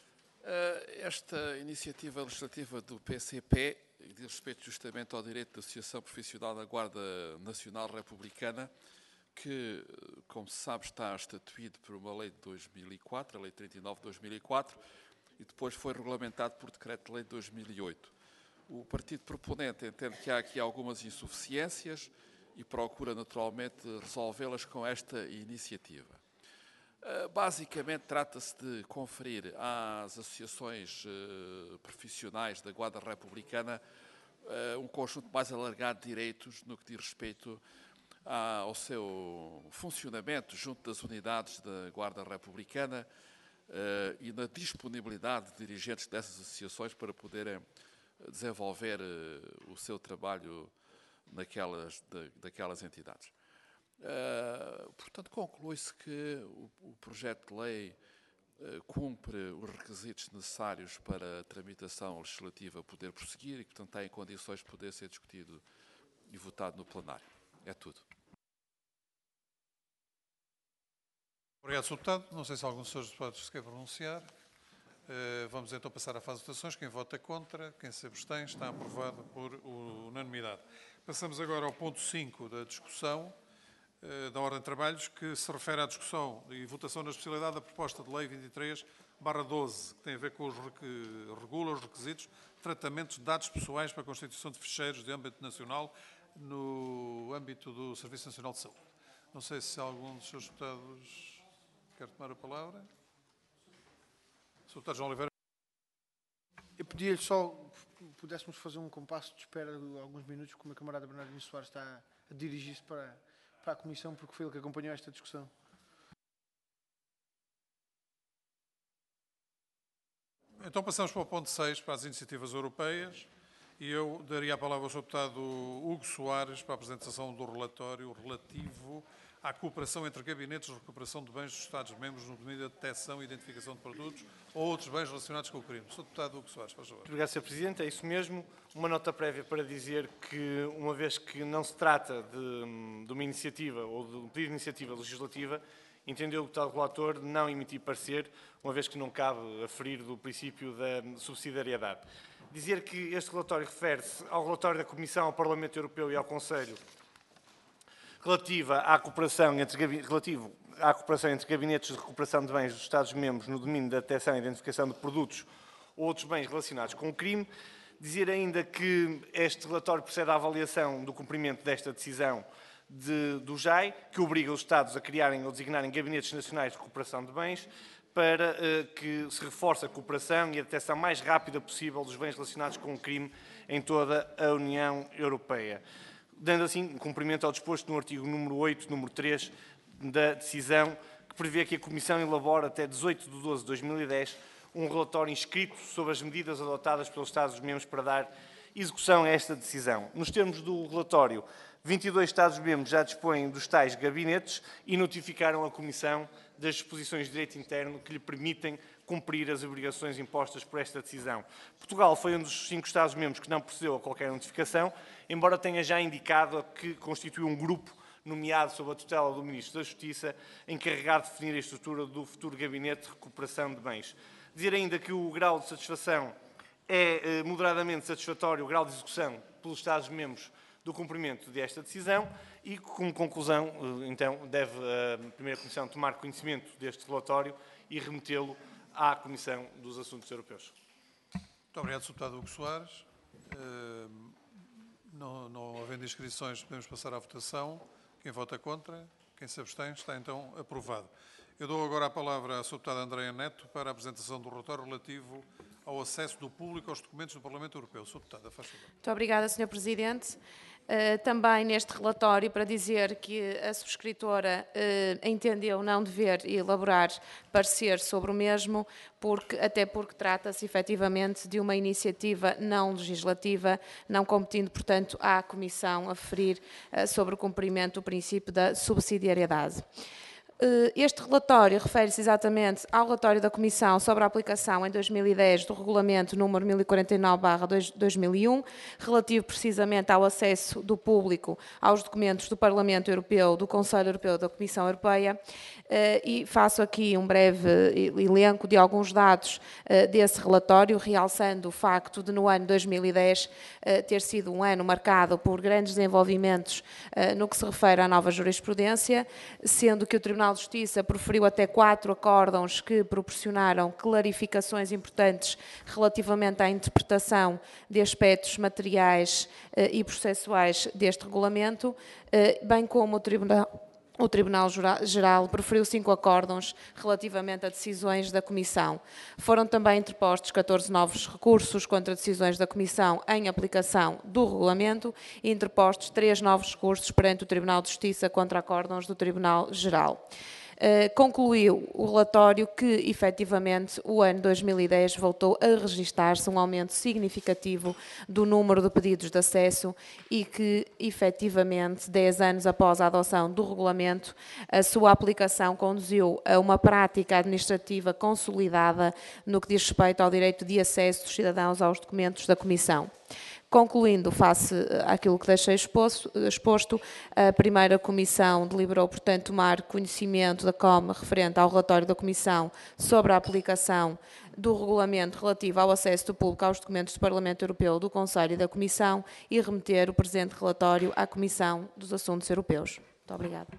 Esta iniciativa legislativa do P C P diz respeito justamente ao direito de associação profissional da Guarda Nacional Republicana, que, como se sabe, está estatuído por uma lei de dois mil e quatro, a Lei trinta e nove de dois mil e quatro, e depois foi regulamentado por Decreto-Lei de dois mil e oito. O partido proponente entende que há aqui algumas insuficiências e procura, naturalmente, resolvê-las com esta iniciativa. Basicamente, trata-se de conferir às associações profissionais da Guarda Republicana um conjunto mais alargado de direitos no que diz respeito ao seu funcionamento junto das unidades da Guarda Republicana e na disponibilidade de dirigentes dessas associações para poderem desenvolver o seu trabalho naquelas, daquelas entidades. Uh, portanto, conclui-se que o, o projeto de lei cumpre os requisitos necessários para a tramitação legislativa poder prosseguir e que, portanto, está em condições de poder ser discutido e votado no plenário. É tudo. Obrigado, senhor Deputado. Não sei se algum dos senhores deputados se quer pronunciar. Uh, vamos então passar à fase de votações. Quem vota contra, quem se abstém, está aprovado por unanimidade. Passamos agora ao ponto cinco da discussão uh, da Ordem de Trabalhos, que se refere à discussão e votação na especialidade da proposta de lei vinte e três barra doze, que tem a ver com os que regula os requisitos de tratamentos de dados pessoais para a constituição de ficheiros de âmbito nacional no âmbito do Serviço Nacional de Saúde. Não sei se algum dos seus deputados quer tomar a palavra. senhor Deputado João Oliveira. Eu pedia-lhe só que pudéssemos fazer um compasso de espera de alguns minutos, como a camarada Bernardino Soares está a dirigir-se para, para a Comissão, porque foi ele que acompanhou esta discussão. Então passamos para o ponto seis, para as iniciativas europeias, e eu daria a palavra ao senhor Deputado Hugo Soares para a apresentação do relatório relativo à cooperação entre gabinetes de recuperação de bens dos Estados-membros no domínio da detecção e identificação de produtos ou outros bens relacionados com o crime. senhor Deputado Hugo Soares, faz favor. Muito obrigado, senhor Presidente. É isso mesmo. Uma nota prévia para dizer que, uma vez que não se trata de, de uma iniciativa ou de um pedido de iniciativa legislativa, entendeu o deputado relator não emitir parecer, uma vez que não cabe aferir do princípio da subsidiariedade. Dizer que este relatório refere-se ao relatório da Comissão, ao Parlamento Europeu e ao Conselho relativa à cooperação entre, relativo à cooperação entre gabinetes de recuperação de bens dos Estados-membros no domínio da detecção e identificação de produtos ou outros bens relacionados com o crime. Dizer ainda que este relatório procede à avaliação do cumprimento desta decisão de, do J A I, que obriga os Estados a criarem ou designarem gabinetes nacionais de recuperação de bens, para uh, que se reforce a cooperação e a detecção mais rápida possível dos bens relacionados com o crime em toda a União Europeia, dando assim cumprimento ao disposto no artigo número oito, número três da decisão, que prevê que a Comissão elabora até dezoito de doze de dois mil e dez um relatório inscrito sobre as medidas adotadas pelos Estados-membros para dar execução a esta decisão. Nos termos do relatório, vinte e dois Estados-membros já dispõem dos tais gabinetes e notificaram a Comissão das disposições de direito interno que lhe permitem cumprir as obrigações impostas por esta decisão. Portugal foi um dos cinco Estados-membros que não procedeu a qualquer notificação, embora tenha já indicado que constituiu um grupo nomeado sob a tutela do Ministro da Justiça, encarregado de definir a estrutura do futuro Gabinete de Recuperação de Bens. Dizer ainda que o grau de satisfação é moderadamente satisfatório, o grau de execução pelos Estados-membros do cumprimento desta decisão e, como conclusão, então, deve a Primeira Comissão tomar conhecimento deste relatório e remetê-lo à Comissão dos Assuntos Europeus. Muito obrigado, senhor Deputado Hugo Soares. Uh, não, não havendo inscrições, podemos passar à votação. Quem vota contra, quem se abstém, está então aprovado. Eu dou agora a palavra à senhora deputada Andreia Neto para a apresentação do relatório relativo ao acesso do público aos documentos do Parlamento Europeu. senhora deputada, faz favor. Muito obrigada, senhor Presidente. Uh, também neste relatório para dizer que a subscritora uh, entendeu não dever elaborar parecer sobre o mesmo, porque, até porque trata-se efetivamente de uma iniciativa não legislativa, não competindo, portanto, à Comissão aferir uh, sobre o cumprimento do princípio da subsidiariedade. Este relatório refere-se exatamente ao relatório da Comissão sobre a aplicação em dois mil e dez do Regulamento número mil e quarenta e nove barra dois mil e um, relativo precisamente ao acesso do público aos documentos do Parlamento Europeu, do Conselho Europeu e da Comissão Europeia, e faço aqui um breve elenco de alguns dados desse relatório, realçando o facto de no ano dois mil e dez ter sido um ano marcado por grandes desenvolvimentos no que se refere à nova jurisprudência, sendo que o Tribunal de Justiça proferiu até quatro acórdãos que proporcionaram clarificações importantes relativamente à interpretação de aspectos materiais eh, e processuais deste regulamento, eh, bem como o Tribunal... O Tribunal Geral proferiu cinco acórdãos relativamente a decisões da Comissão. Foram também interpostos catorze novos recursos contra decisões da Comissão em aplicação do regulamento e interpostos três novos recursos perante o Tribunal de Justiça contra acórdãos do Tribunal Geral. Uh, concluiu o relatório que, efetivamente, o ano dois mil e dez voltou a registar-se um aumento significativo do número de pedidos de acesso e que, efetivamente, dez anos após a adoção do regulamento, a sua aplicação conduziu a uma prática administrativa consolidada no que diz respeito ao direito de acesso dos cidadãos aos documentos da Comissão. Concluindo, face àquilo que deixei exposto, exposto, a primeira Comissão deliberou, portanto, tomar conhecimento da C O M referente ao relatório da Comissão sobre a aplicação do regulamento relativo ao acesso do público aos documentos do Parlamento Europeu, do Conselho e da Comissão e remeter o presente relatório à Comissão dos Assuntos Europeus. Muito obrigada.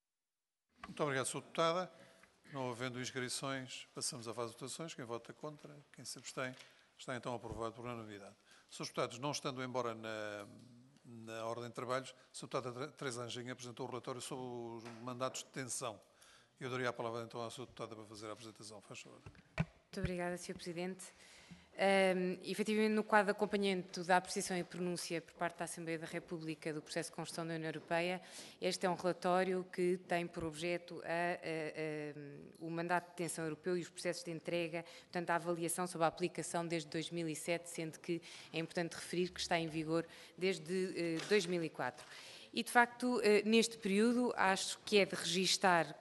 Muito obrigado, senhora Deputada. Não havendo inscrições, passamos à fase de votações. Quem vota contra, quem se abstém, está então aprovado por unanimidade. Senhores Deputados, não estando embora na, na ordem de trabalhos, a senhora Deputada Teresa Anjinha apresentou o relatório sobre os mandatos de detenção. Eu daria a palavra então à senhora Deputada para fazer a apresentação. Faz favor. Muito obrigada, senhor Presidente. Um, efetivamente, no quadro de acompanhamento da apreciação e pronúncia por parte da Assembleia da República do processo de construção da União Europeia, este é um relatório que tem por objeto a, a, a, o mandato de detenção europeu e os processos de entrega, portanto, a avaliação sobre a aplicação desde dois mil e sete, sendo que é importante referir que está em vigor desde uh, dois mil e quatro. E, de facto, neste período, acho que é de registar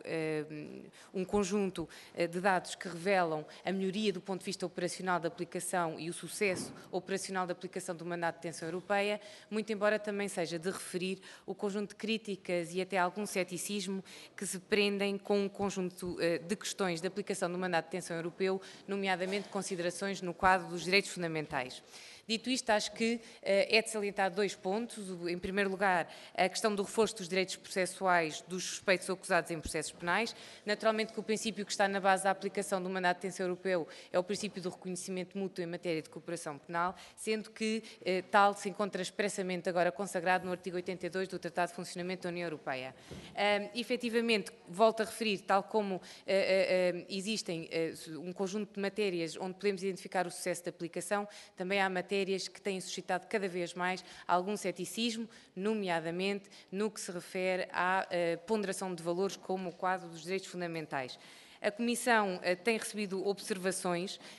um conjunto de dados que revelam a melhoria do ponto de vista operacional da aplicação e o sucesso operacional da aplicação do mandato de detenção europeia, muito embora também seja de referir o conjunto de críticas e até algum ceticismo que se prendem com um conjunto de questões de aplicação do mandato de detenção europeu, nomeadamente considerações no quadro dos direitos fundamentais. Dito isto, acho que uh, é de salientar dois pontos. Em primeiro lugar, a questão do reforço dos direitos processuais dos suspeitos ou acusados em processos penais. Naturalmente que o princípio que está na base da aplicação do mandato de detenção europeu é o princípio do reconhecimento mútuo em matéria de cooperação penal, sendo que uh, tal se encontra expressamente agora consagrado no artigo oitenta e dois do Tratado de Funcionamento da União Europeia. Uh, efetivamente, volto a referir, tal como uh, uh, uh, existem uh, um conjunto de matérias onde podemos identificar o sucesso da aplicação, também há matérias que têm suscitado cada vez mais algum ceticismo, nomeadamente no que se refere à uh, ponderação de valores como o quadro dos direitos fundamentais. A Comissão uh, tem recebido observações uh,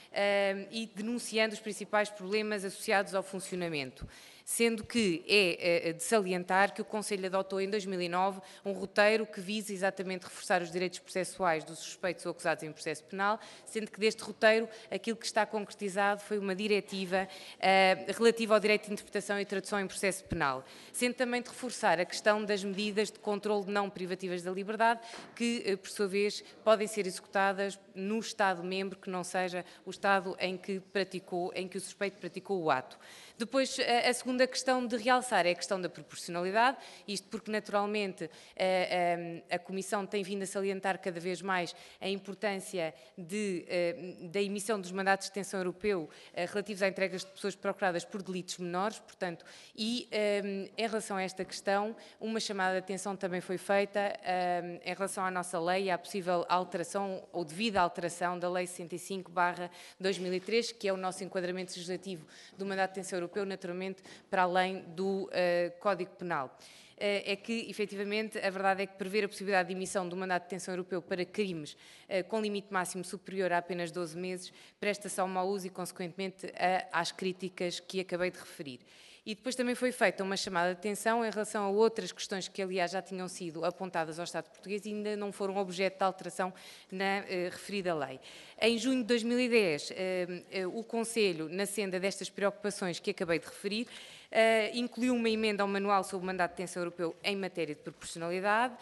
e denunciando os principais problemas associados ao funcionamento, sendo que é de salientar que o Conselho adotou em dois mil e nove um roteiro que visa exatamente reforçar os direitos processuais dos suspeitos ou acusados em processo penal, sendo que deste roteiro aquilo que está concretizado foi uma diretiva uh, relativa ao direito de interpretação e tradução em processo penal, sendo também de reforçar a questão das medidas de controle não privativas da liberdade, que, uh, por sua vez, podem ser executadas no Estado-membro que não seja o Estado em que, praticou, em que o suspeito praticou o ato. Depois, a segunda questão de realçar é a questão da proporcionalidade, isto porque, naturalmente, a, a, a Comissão tem vindo a salientar cada vez mais a importância de, da emissão dos mandatos de detenção europeu relativos à entrega de pessoas procuradas por delitos menores, portanto, e em relação a esta questão, uma chamada de atenção também foi feita em relação à nossa lei, à possível alteração ou devida alteração da Lei sessenta e cinco barra dois mil e três, que é o nosso enquadramento legislativo do mandato de detenção europeu, naturalmente, para além do uh, Código Penal. Uh, é que, efetivamente, a verdade é que prever a possibilidade de emissão do mandato de detenção europeu para crimes uh, com limite máximo superior a apenas doze meses presta-se ao mau uso e, consequentemente, a, às críticas que acabei de referir. E depois também foi feita uma chamada de atenção em relação a outras questões que, aliás, já tinham sido apontadas ao Estado português e ainda não foram objeto de alteração na uh, referida lei. Em junho de dois mil e dez, uh, uh, o Conselho, na senda destas preocupações que acabei de referir, uh, incluiu uma emenda ao Manual sobre o Mandato de Detenção Europeu em matéria de proporcionalidade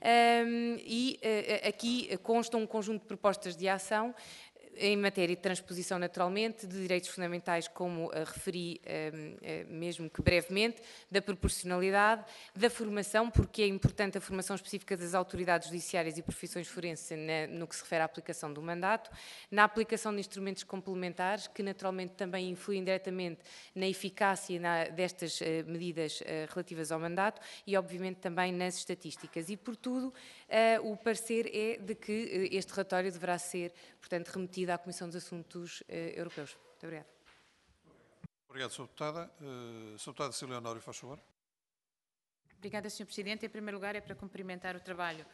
um, e uh, aqui consta um conjunto de propostas de ação em matéria de transposição, naturalmente, de direitos fundamentais, como uh, referi, uh, uh, mesmo que brevemente, da proporcionalidade, da formação, porque é importante a formação específica das autoridades judiciárias e profissões forenses na, no que se refere à aplicação do mandato, na aplicação de instrumentos complementares, que naturalmente também influem diretamente na eficácia na, destas uh, medidas uh, relativas ao mandato e, obviamente, também nas estatísticas. E, por tudo, uh, o parecer é de que uh, este relatório deverá ser, portanto, remetido à Comissão dos Assuntos uh, Europeus. Muito obrigada. Obrigado, senhora Deputada. Uh, senhora Deputada Cília Honório, faz favor. Obrigada, senhor Presidente. Em primeiro lugar, é para cumprimentar o trabalho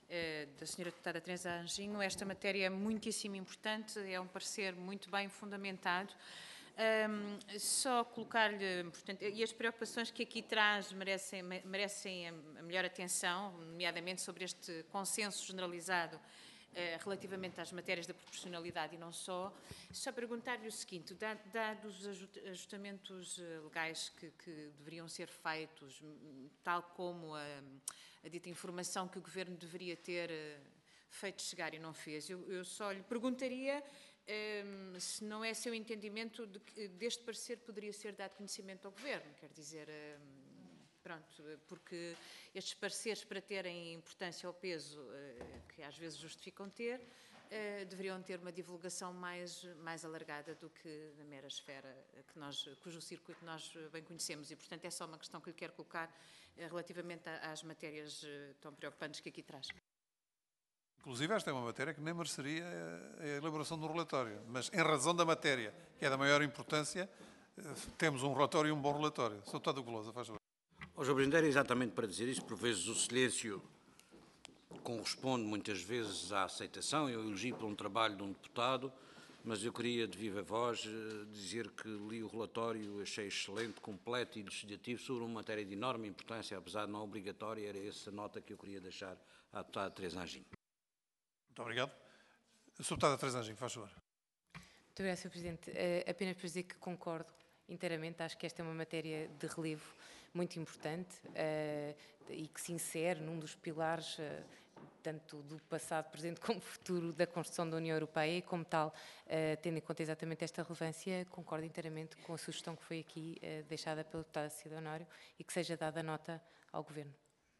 da senhora deputada Teresa Anjinho. Esta matéria é muitíssimo importante, é um parecer muito bem fundamentado. Um, só colocar-lhe, portanto, e as preocupações que aqui traz merecem, merecem a melhor atenção, nomeadamente sobre este consenso generalizado eh, relativamente às matérias da proporcionalidade e não só. Só perguntar-lhe o seguinte, dados os ajustamentos legais que, que deveriam ser feitos, tal como a, a dita informação que o Governo deveria ter feito chegar e não fez, eu, eu só lhe perguntaria Um, se não é seu entendimento de que deste parecer poderia ser dado conhecimento ao Governo, quer dizer, um, pronto, porque estes pareceres, para terem importância ou peso uh, que às vezes justificam ter, uh, deveriam ter uma divulgação mais, mais alargada do que na mera esfera que nós, cujo circuito nós bem conhecemos, e portanto é só uma questão que lhe quero colocar uh, relativamente a, às matérias uh, tão preocupantes que aqui traz. Inclusive, esta é uma matéria que nem mereceria a elaboração do relatório, mas em razão da matéria, que é da maior importância, temos um relatório e um bom relatório. Sr. Deputado Golosa, faz favor. Ó, Senhor Presidente, era exatamente para dizer isso, por vezes o silêncio corresponde muitas vezes à aceitação, eu elogio por um trabalho de um deputado, mas eu queria de viva voz dizer que li o relatório, achei excelente, completo e elucidativo sobre uma matéria de enorme importância, apesar de não obrigatória, era essa nota que eu queria deixar à deputada Teresa Anjinho. Muito obrigado. A senhora deputada Teresa Anjinho, faz favor. Muito obrigada, senhor Presidente. Uh, apenas para dizer que concordo inteiramente, acho que esta é uma matéria de relevo muito importante uh, e que se insere num dos pilares, uh, tanto do passado, presente como futuro, da construção da União Europeia e, como tal, uh, tendo em conta exatamente esta relevância, concordo inteiramente com a sugestão que foi aqui uh, deixada pela deputada Cida Honório e que seja dada nota ao Governo.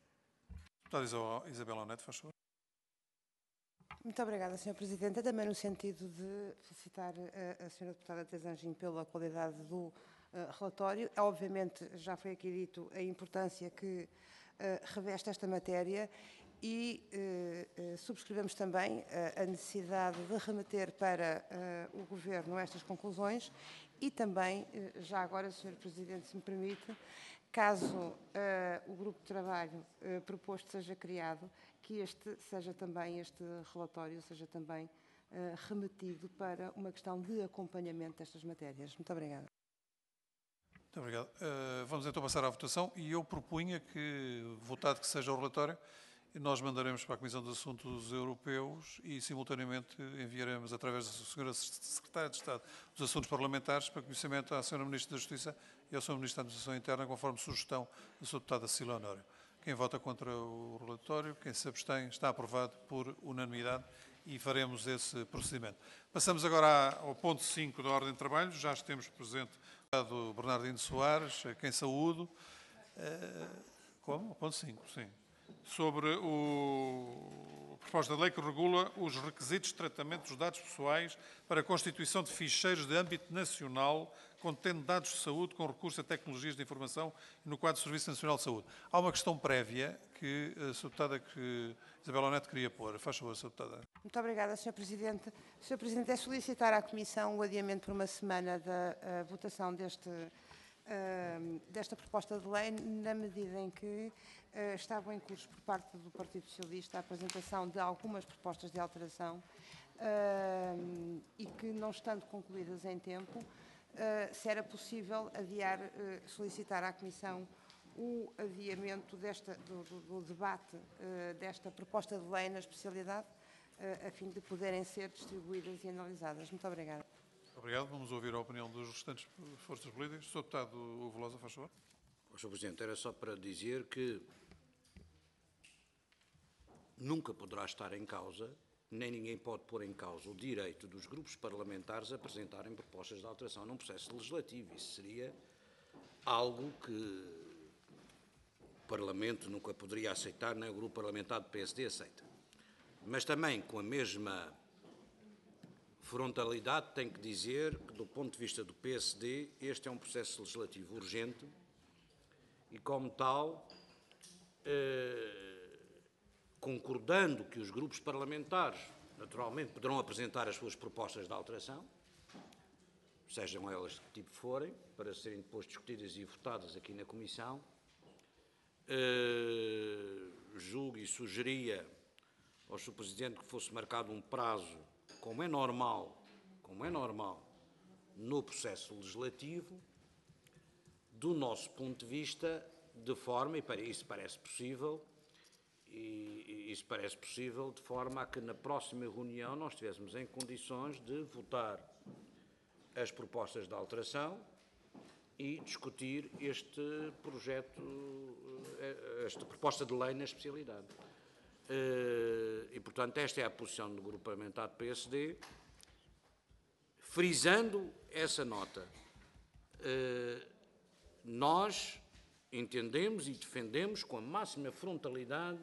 Deputada Isabel Neto, faz favor. Muito obrigada, senhor Presidente. É também no sentido de felicitar a, a senhora deputada Teresa Anjinho pela qualidade do uh, relatório. Obviamente, já foi aqui dito a importância que uh, reveste esta matéria e uh, uh, subscrevemos também uh, a necessidade de remeter para uh, o Governo estas conclusões e também, uh, já agora, senhor Presidente, se me permite, caso uh, o grupo de trabalho uh, proposto seja criado, que este seja também, este relatório seja também uh, remetido para uma questão de acompanhamento destas matérias. Muito obrigada. Muito obrigado. Uh, vamos então passar à votação e eu propunha que, votado que seja o relatório, nós mandaremos para a Comissão dos Assuntos Europeus e, simultaneamente, enviaremos, através da senhora Secretária de Estado dos Assuntos Parlamentares, para conhecimento à senhora Ministra da Justiça e ao senhor Ministro da Administração Interna, conforme sugestão da senhora Deputada Cida Honório. Quem vota contra o relatório, quem se abstém, está aprovado por unanimidade e faremos esse procedimento. Passamos agora ao ponto cinco da Ordem de Trabalhos. Já temos presente o deputado Bernardino Soares, a quem saúdo. Como? Ponto cinco, sim. Sobre o, a proposta de lei que regula os requisitos de tratamento dos dados pessoais para a constituição de ficheiros de âmbito nacional contendo dados de saúde com recurso a tecnologias de informação no quadro do Serviço Nacional de Saúde. Há uma questão prévia que a senhora deputada que Isabel Neto queria pôr. Faz favor, senhora deputada. Muito obrigada, senhor Presidente. senhor Presidente, é solicitar à Comissão o adiamento por uma semana da uh, votação deste, uh, desta proposta de lei, na medida em que uh, estavam em curso por parte do Partido Socialista a apresentação de algumas propostas de alteração uh, e que, não estando concluídas em tempo, Uh, se era possível adiar, uh, solicitar à Comissão o adiamento desta, do, do, do debate uh, desta proposta de lei na especialidade, uh, a fim de poderem ser distribuídas e analisadas. Muito obrigada. Obrigado. Vamos ouvir a opinião dos restantes forças políticas. senhor Deputado Hugo Velosa, faz favor. senhor Presidente, era só para dizer que nunca poderá estar em causa, nem ninguém pode pôr em causa o direito dos grupos parlamentares a apresentarem propostas de alteração num processo legislativo. Isso seria algo que o Parlamento nunca poderia aceitar, nem o grupo parlamentar do P S D aceita. Mas também, com a mesma frontalidade, tenho que dizer que, do ponto de vista do P S D, este é um processo legislativo urgente e, como tal, eh, concordando que os grupos parlamentares, naturalmente, poderão apresentar as suas propostas de alteração, sejam elas de que tipo forem, para serem depois discutidas e votadas aqui na Comissão, uh, julgo e sugeria ao senhor Presidente que fosse marcado um prazo, como é normal, como é normal, no processo legislativo, do nosso ponto de vista, de forma, e isso parece possível, e isso parece possível de forma a que na próxima reunião nós estivéssemos em condições de votar as propostas de alteração e discutir este projeto, esta proposta de lei na especialidade. E, portanto, esta é a posição do Grupo Parlamentar do P S D, frisando essa nota. Nós entendemos e defendemos com a máxima frontalidade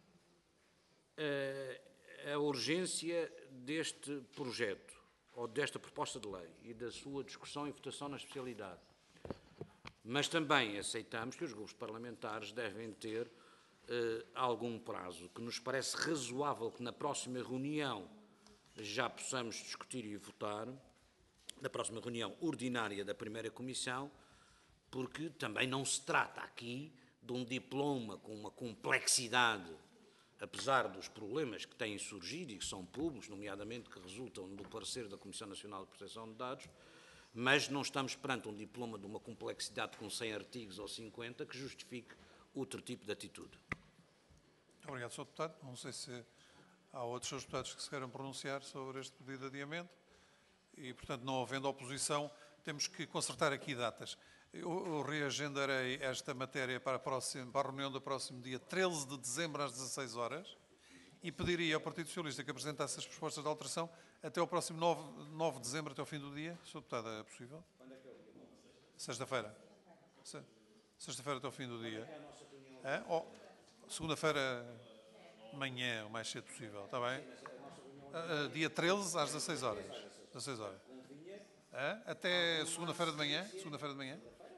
a urgência deste projeto, ou desta proposta de lei, e da sua discussão e votação na especialidade. Mas também aceitamos que os grupos parlamentares devem ter eh, algum prazo, que nos parece razoável que na próxima reunião já possamos discutir e votar, na próxima reunião ordinária da primeira comissão, porque também não se trata aqui de um diploma com uma complexidade, apesar dos problemas que têm surgido e que são públicos, nomeadamente que resultam do parecer da Comissão Nacional de Proteção de Dados, mas não estamos perante um diploma de uma complexidade com cem artigos ou cinquenta que justifique outro tipo de atitude. Muito obrigado, senhor Deputado. Não sei se há outros senhores deputados que se queiram pronunciar sobre este pedido de adiamento e, portanto, não havendo oposição, temos que concertar aqui datas. Eu, eu reagendarei esta matéria para a, próxima, para a reunião do próximo dia treze de dezembro às dezasseis horas e pediria ao Partido Socialista que apresentasse as propostas de alteração até ao próximo nove de dezembro, até ao fim do dia. senhor Deputado, é possível? Sexta-feira. Sexta-feira até ao fim do dia. É? Oh, segunda-feira, manhã, o mais cedo possível, está bem? Uh, dia treze às dezasseis horas. dezasseis horas. É? Até segunda-feira de manhã? Segunda-feira de manhã?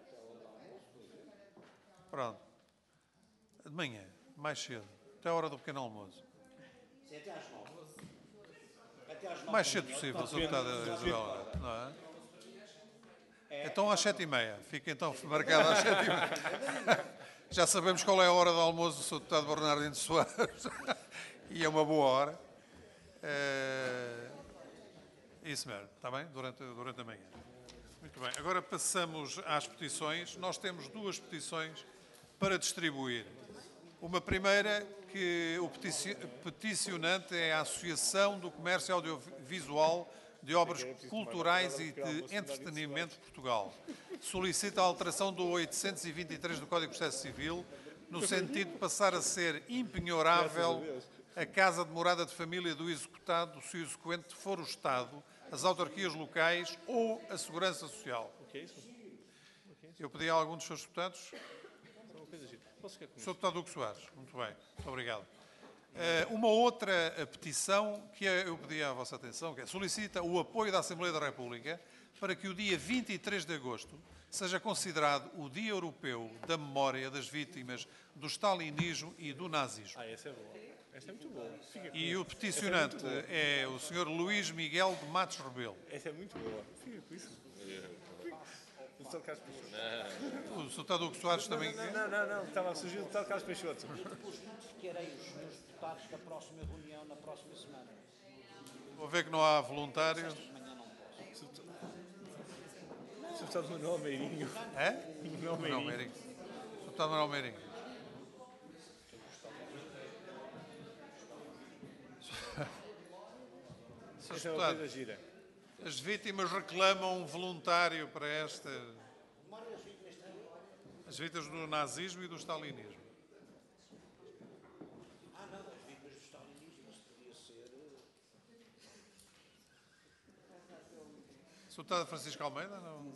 Pronto. De manhã, mais cedo. Até a hora do pequeno almoço. Até às nove. Mais cedo possível, senhor Deputado Isabel, não é? Então às sete e meia. Fica então marcado às sete e meia. Já sabemos qual é a hora do almoço do senhor Deputado Bernardino Soares. E é uma boa hora. É... Isso mesmo, está bem? Durante, durante a manhã. Muito bem. Agora passamos às petições. Nós temos duas petições para distribuir. Uma primeira, que o peticionante é a Associação do Comércio Audiovisual de Obras Culturais e de Entretenimento de Portugal. Solicita a alteração do oitocentos e vinte e três do Código de Processo Civil, no sentido de passar a ser impenhorável a casa de morada de família do executado, se o exequente for o Estado, as autarquias locais ou a Segurança Social. Eu pedi a algum dos seus deputados. senhor Deputado Hugo Soares. Muito bem. Muito obrigado. Uh, uma outra uh, petição que eu pedi à vossa atenção, que é, solicita o apoio da Assembleia da República para que o dia vinte e três de agosto seja considerado o Dia Europeu da Memória das Vítimas do Stalinismo e do Nazismo. Ah, essa é boa. Essa é muito boa. Fica com e isso. O peticionante é, é o senhor Luís Miguel de Matos Rebelo. Essa é muito boa. Fica com isso. O doutor Carlos Peixoto. O senhor Deputado Hugo Soares também... Não, não, não, não. Estava a surgir o doutor Carlos Peixoto. Querem os senhores deputados da próxima reunião, na próxima semana. Vou ver que não há voluntários. senhor Deputado Manuel Meirinho. É? Manuel Meirinho. Meirinho. senhor Deputado Manuel Meirinho. Essa é uma coisa gira. As vítimas reclamam um voluntário para esta... As vítimas do nazismo e do stalinismo. Ah, não, as vítimas do stalinismo, isso podia ser... senhor Deputado Francisco Almeida, não?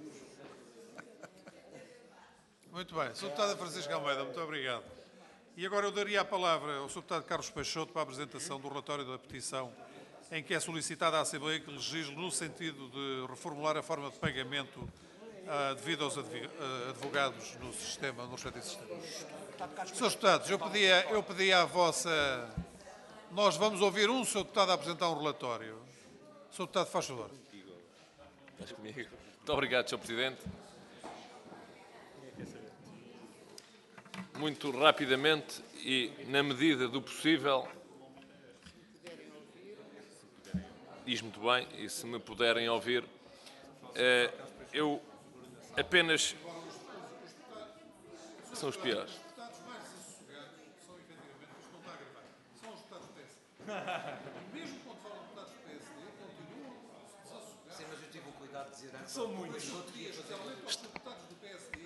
Muito bem. senhor Deputado Francisco Almeida, muito obrigado. E agora eu daria a palavra ao senhor Deputado Carlos Peixoto para a apresentação do relatório da petição em que é solicitada à Assembleia que legisle no sentido de reformular a forma de pagamento uh, devido aos advogados no sistema, no respectivo sistema. senhores Deputados, eu pedia, eu pedia à vossa... Nós vamos ouvir um senhor Deputado a apresentar um relatório. senhor Deputado, faz favor. Estás comigo? Muito obrigado, senhor Presidente. Muito rapidamente e na medida do possível, diz muito bem, e se me puderem ouvir, uh, eu apenas... São os piores. Mesmo quando falam de deputados do P S D, continuam desassociados. Sim, mas eu tive o cuidado de dizer antes. São muitos. Os deputados do P S D.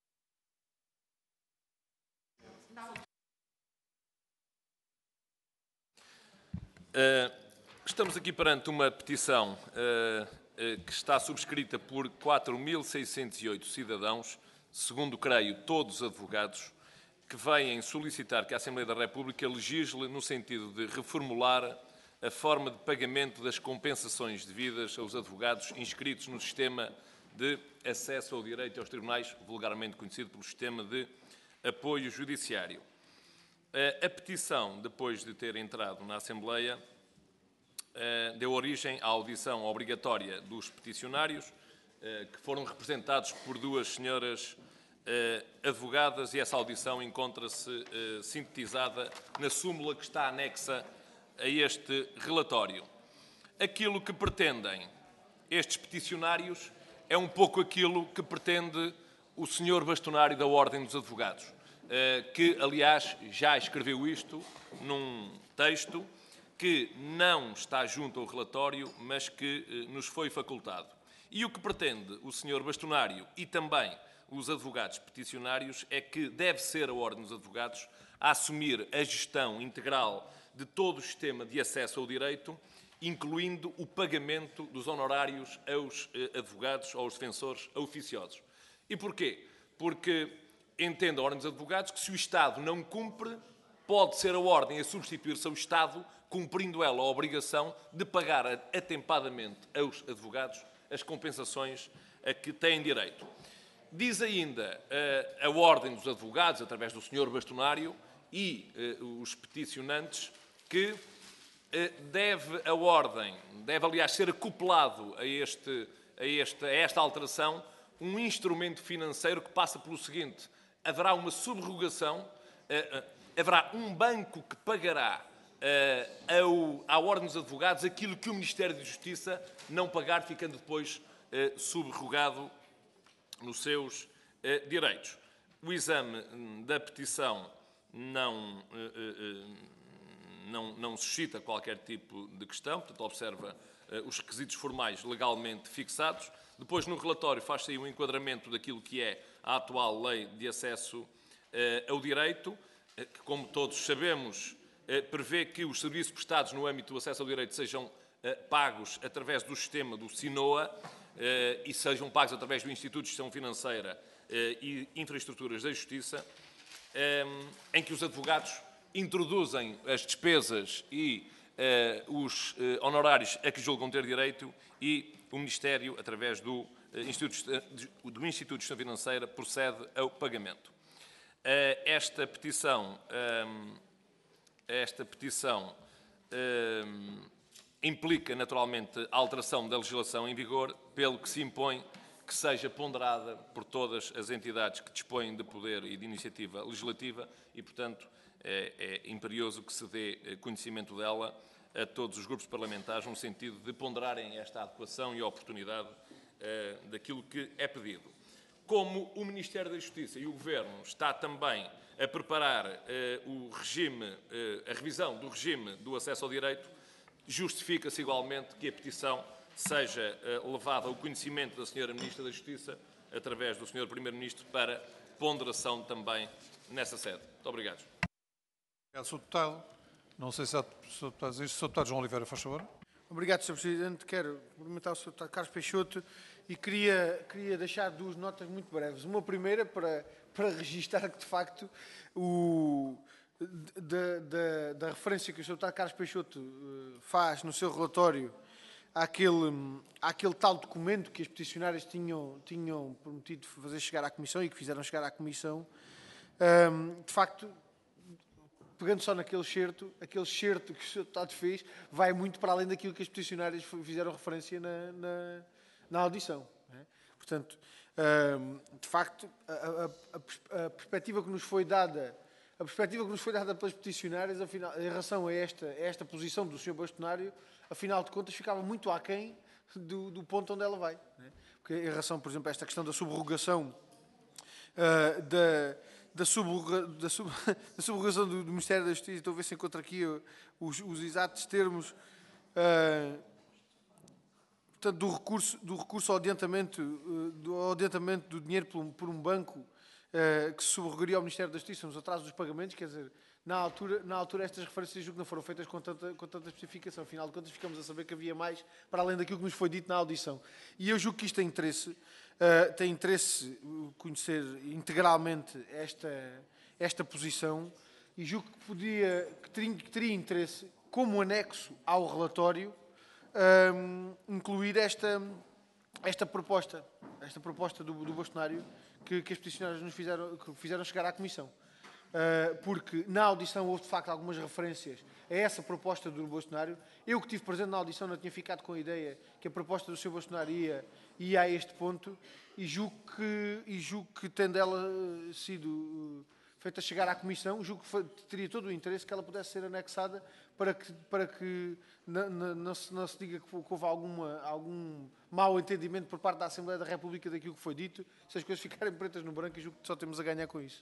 Uh, estamos aqui perante uma petição uh, uh, que está subscrita por quatro mil seiscentos e oito cidadãos, segundo creio todos advogados, que vêm solicitar que a Assembleia da República legisle no sentido de reformular a forma de pagamento das compensações devidas aos advogados inscritos no sistema de acesso ao direito aos tribunais, vulgarmente conhecido pelo sistema de apoio judiciário. A petição, depois de ter entrado na Assembleia, deu origem à audição obrigatória dos peticionários, que foram representados por duas senhoras advogadas, e essa audição encontra-se sintetizada na súmula que está anexa a este relatório. Aquilo que pretendem estes peticionários é um pouco aquilo que pretende o senhor bastonário da Ordem dos Advogados, que, aliás, já escreveu isto num texto que não está junto ao relatório, mas que nos foi facultado. E o que pretende o senhor bastonário e também os advogados peticionários é que deve ser a Ordem dos Advogados a assumir a gestão integral de todo o sistema de acesso ao direito, incluindo o pagamento dos honorários aos advogados, aos defensores, a oficiosos. E porquê? Porque entende a Ordem dos Advogados que, se o Estado não cumpre, pode ser a Ordem a substituir-se ao Estado, cumprindo ela a obrigação de pagar atempadamente aos advogados as compensações a que têm direito. Diz ainda uh, a Ordem dos Advogados, através do senhor bastonário e uh, os peticionantes, que uh, deve a Ordem, deve aliás ser acoplado a, este, a, este, a esta alteração, um instrumento financeiro que passa pelo seguinte: haverá uma subrogação, uh, uh, haverá um banco que pagará uh, ao, à Ordem dos Advogados aquilo que o Ministério da Justiça não pagar, ficando depois uh, subrogado nos seus uh, direitos. O exame da petição não, uh, uh, não, não suscita qualquer tipo de questão, portanto, observa uh, os requisitos formais legalmente fixados. Depois, no relatório, faz-se aí um enquadramento daquilo que é a atual lei de acesso uh, ao direito, uh, que, como todos sabemos, uh, prevê que os serviços prestados no âmbito do acesso ao direito sejam uh, pagos através do sistema do SINOA, Uh, e sejam pagos através do Instituto de Gestão Financeira uh, e Infraestruturas da Justiça, um, em que os advogados introduzem as despesas e uh, os uh, honorários a que julgam ter direito, e o Ministério, através do, uh, Instituto, de, do Instituto de Gestão Financeira, procede ao pagamento. Uh, esta petição, um, esta petição um, implica, naturalmente, a alteração da legislação em vigor, pelo que se impõe que seja ponderada por todas as entidades que dispõem de poder e de iniciativa legislativa e, portanto, é, é imperioso que se dê conhecimento dela a todos os grupos parlamentares, no sentido de ponderarem esta adequação e a oportunidade uh, daquilo que é pedido. Como o Ministério da Justiça e o Governo está também a preparar uh, o regime, uh, a revisão do regime do acesso ao direito, justifica-se igualmente que a petição seja uh, levada ao conhecimento da senhora Ministra da Justiça, através do senhor Primeiro-Ministro, para ponderação também nessa sede. Muito obrigado. Obrigado, senhor Deputado. Não sei se há senhor Deputado, senhor Deputado João Oliveira, faz favor. Obrigado, senhor Presidente. Quero cumprimentar o senhor Deputado Carlos Peixoto e queria, queria deixar duas notas muito breves. Uma primeira para, para registar que, de facto, o... Da, da, da referência que o senhor Deputado Carlos Peixoto uh, faz no seu relatório àquele, àquele tal documento que as peticionárias tinham, tinham prometido fazer chegar à Comissão e que fizeram chegar à Comissão, um, de facto, pegando só naquele excerto, aquele excerto que o senhor Deputado fez vai muito para além daquilo que as peticionárias fizeram referência na, na, na audição. Não é? Portanto, um, de facto, a, a, a, a perspectiva que nos foi dada a perspectiva que nos foi dada pelas peticionárias, afinal, em relação a esta, a esta posição do senhor Bastonário, afinal de contas, ficava muito aquém do, do ponto onde ela vai. Né? Porque em relação, por exemplo, a esta questão da subrogação, uh, da, da, subroga, da, sub, da subrogação do, do Ministério da Justiça, estou a ver se encontro aqui os, os exatos termos, uh, portanto, do recurso, do recurso ao adiantamento, uh, do ao adiantamento do dinheiro por um, por um banco, Uh, que se subrogaria ao Ministério da Justiça nos atrasos dos pagamentos, quer dizer, na altura, na altura estas referências julgo que não foram feitas com tanta, com tanta especificação. Afinal de contas, ficamos a saber que havia mais para além daquilo que nos foi dito na audição. E eu julgo que isto tem interesse, uh, tem interesse conhecer integralmente esta, esta posição e julgo que, podia, que, teria, que teria interesse, como anexo ao relatório, um, incluir esta, esta proposta, esta proposta do, do Bastonário, que, que as peticionárias nos fizeram, que fizeram chegar à Comissão. Uh, porque na audição houve, de facto, algumas referências a essa proposta do Bastonário. Eu que estive presente na audição não tinha ficado com a ideia que a proposta do senhor Bastonário ia, ia a este ponto e julgo que, e julgo que tendo ela sido uh, feita chegar à Comissão, julgo que foi, teria todo o interesse que ela pudesse ser anexada para que, para que não, não, não, se, não se diga que houve alguma, algum mau entendimento por parte da Assembleia da República daquilo que foi dito, se as coisas ficarem pretas no branco, e julgo que só temos a ganhar com isso.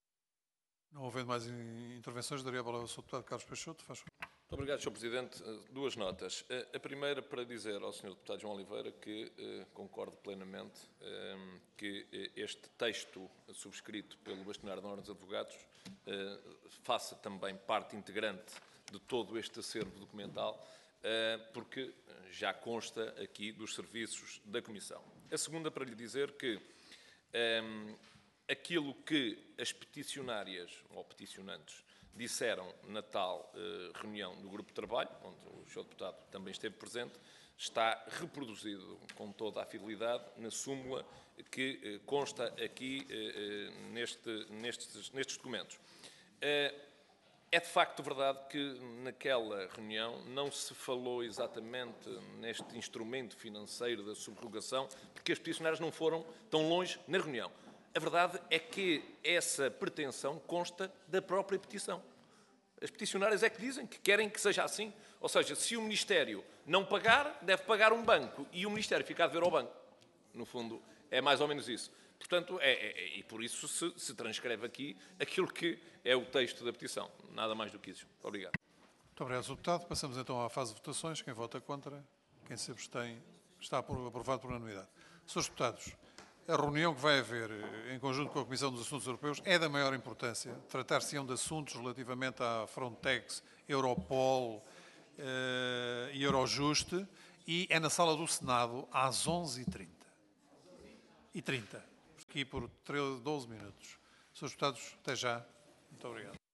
Não havendo mais intervenções, daria a palavra ao senhor Deputado Carlos Peixoto. Faz favor. Muito obrigado, senhor Presidente. Duas notas. A primeira para dizer ao senhor Deputado João Oliveira que eh, concordo plenamente eh, que este texto subscrito pelo Bastonário da Ordem dos Advogados eh, faça também parte integrante de todo este acervo documental, eh, porque já consta aqui dos serviços da Comissão. A segunda para lhe dizer que eh, aquilo que as peticionárias ou peticionantes disseram na tal eh, reunião do Grupo de Trabalho, onde o senhor Deputado também esteve presente, está reproduzido com toda a fidelidade na súmula que eh, consta aqui eh, neste, nestes, nestes documentos. Eh, é de facto verdade que naquela reunião não se falou exatamente neste instrumento financeiro da subrogação, porque as peticionárias não foram tão longe na reunião. A verdade é que essa pretensão consta da própria petição. As peticionárias é que dizem que querem que seja assim. Ou seja, se o Ministério não pagar, deve pagar um banco e o Ministério ficar a dever ao banco. No fundo, é mais ou menos isso. Portanto, é, é, e por isso se, se transcreve aqui aquilo que é o texto da petição. Nada mais do que isso. Muito obrigado. Muito obrigado, senhor Deputado. Passamos então à fase de votações. Quem vota contra, quem se abstém, está aprovado por unanimidade. Senhores Deputados, a reunião que vai haver em conjunto com a Comissão dos Assuntos Europeus é da maior importância. Tratar-se-ão de assuntos relativamente à Frontex, Europol eh, e Eurojust, e é na sala do Senado às onze e trinta. E trinta. Aqui por doze minutos. Senhores Deputados, até já. Muito obrigado.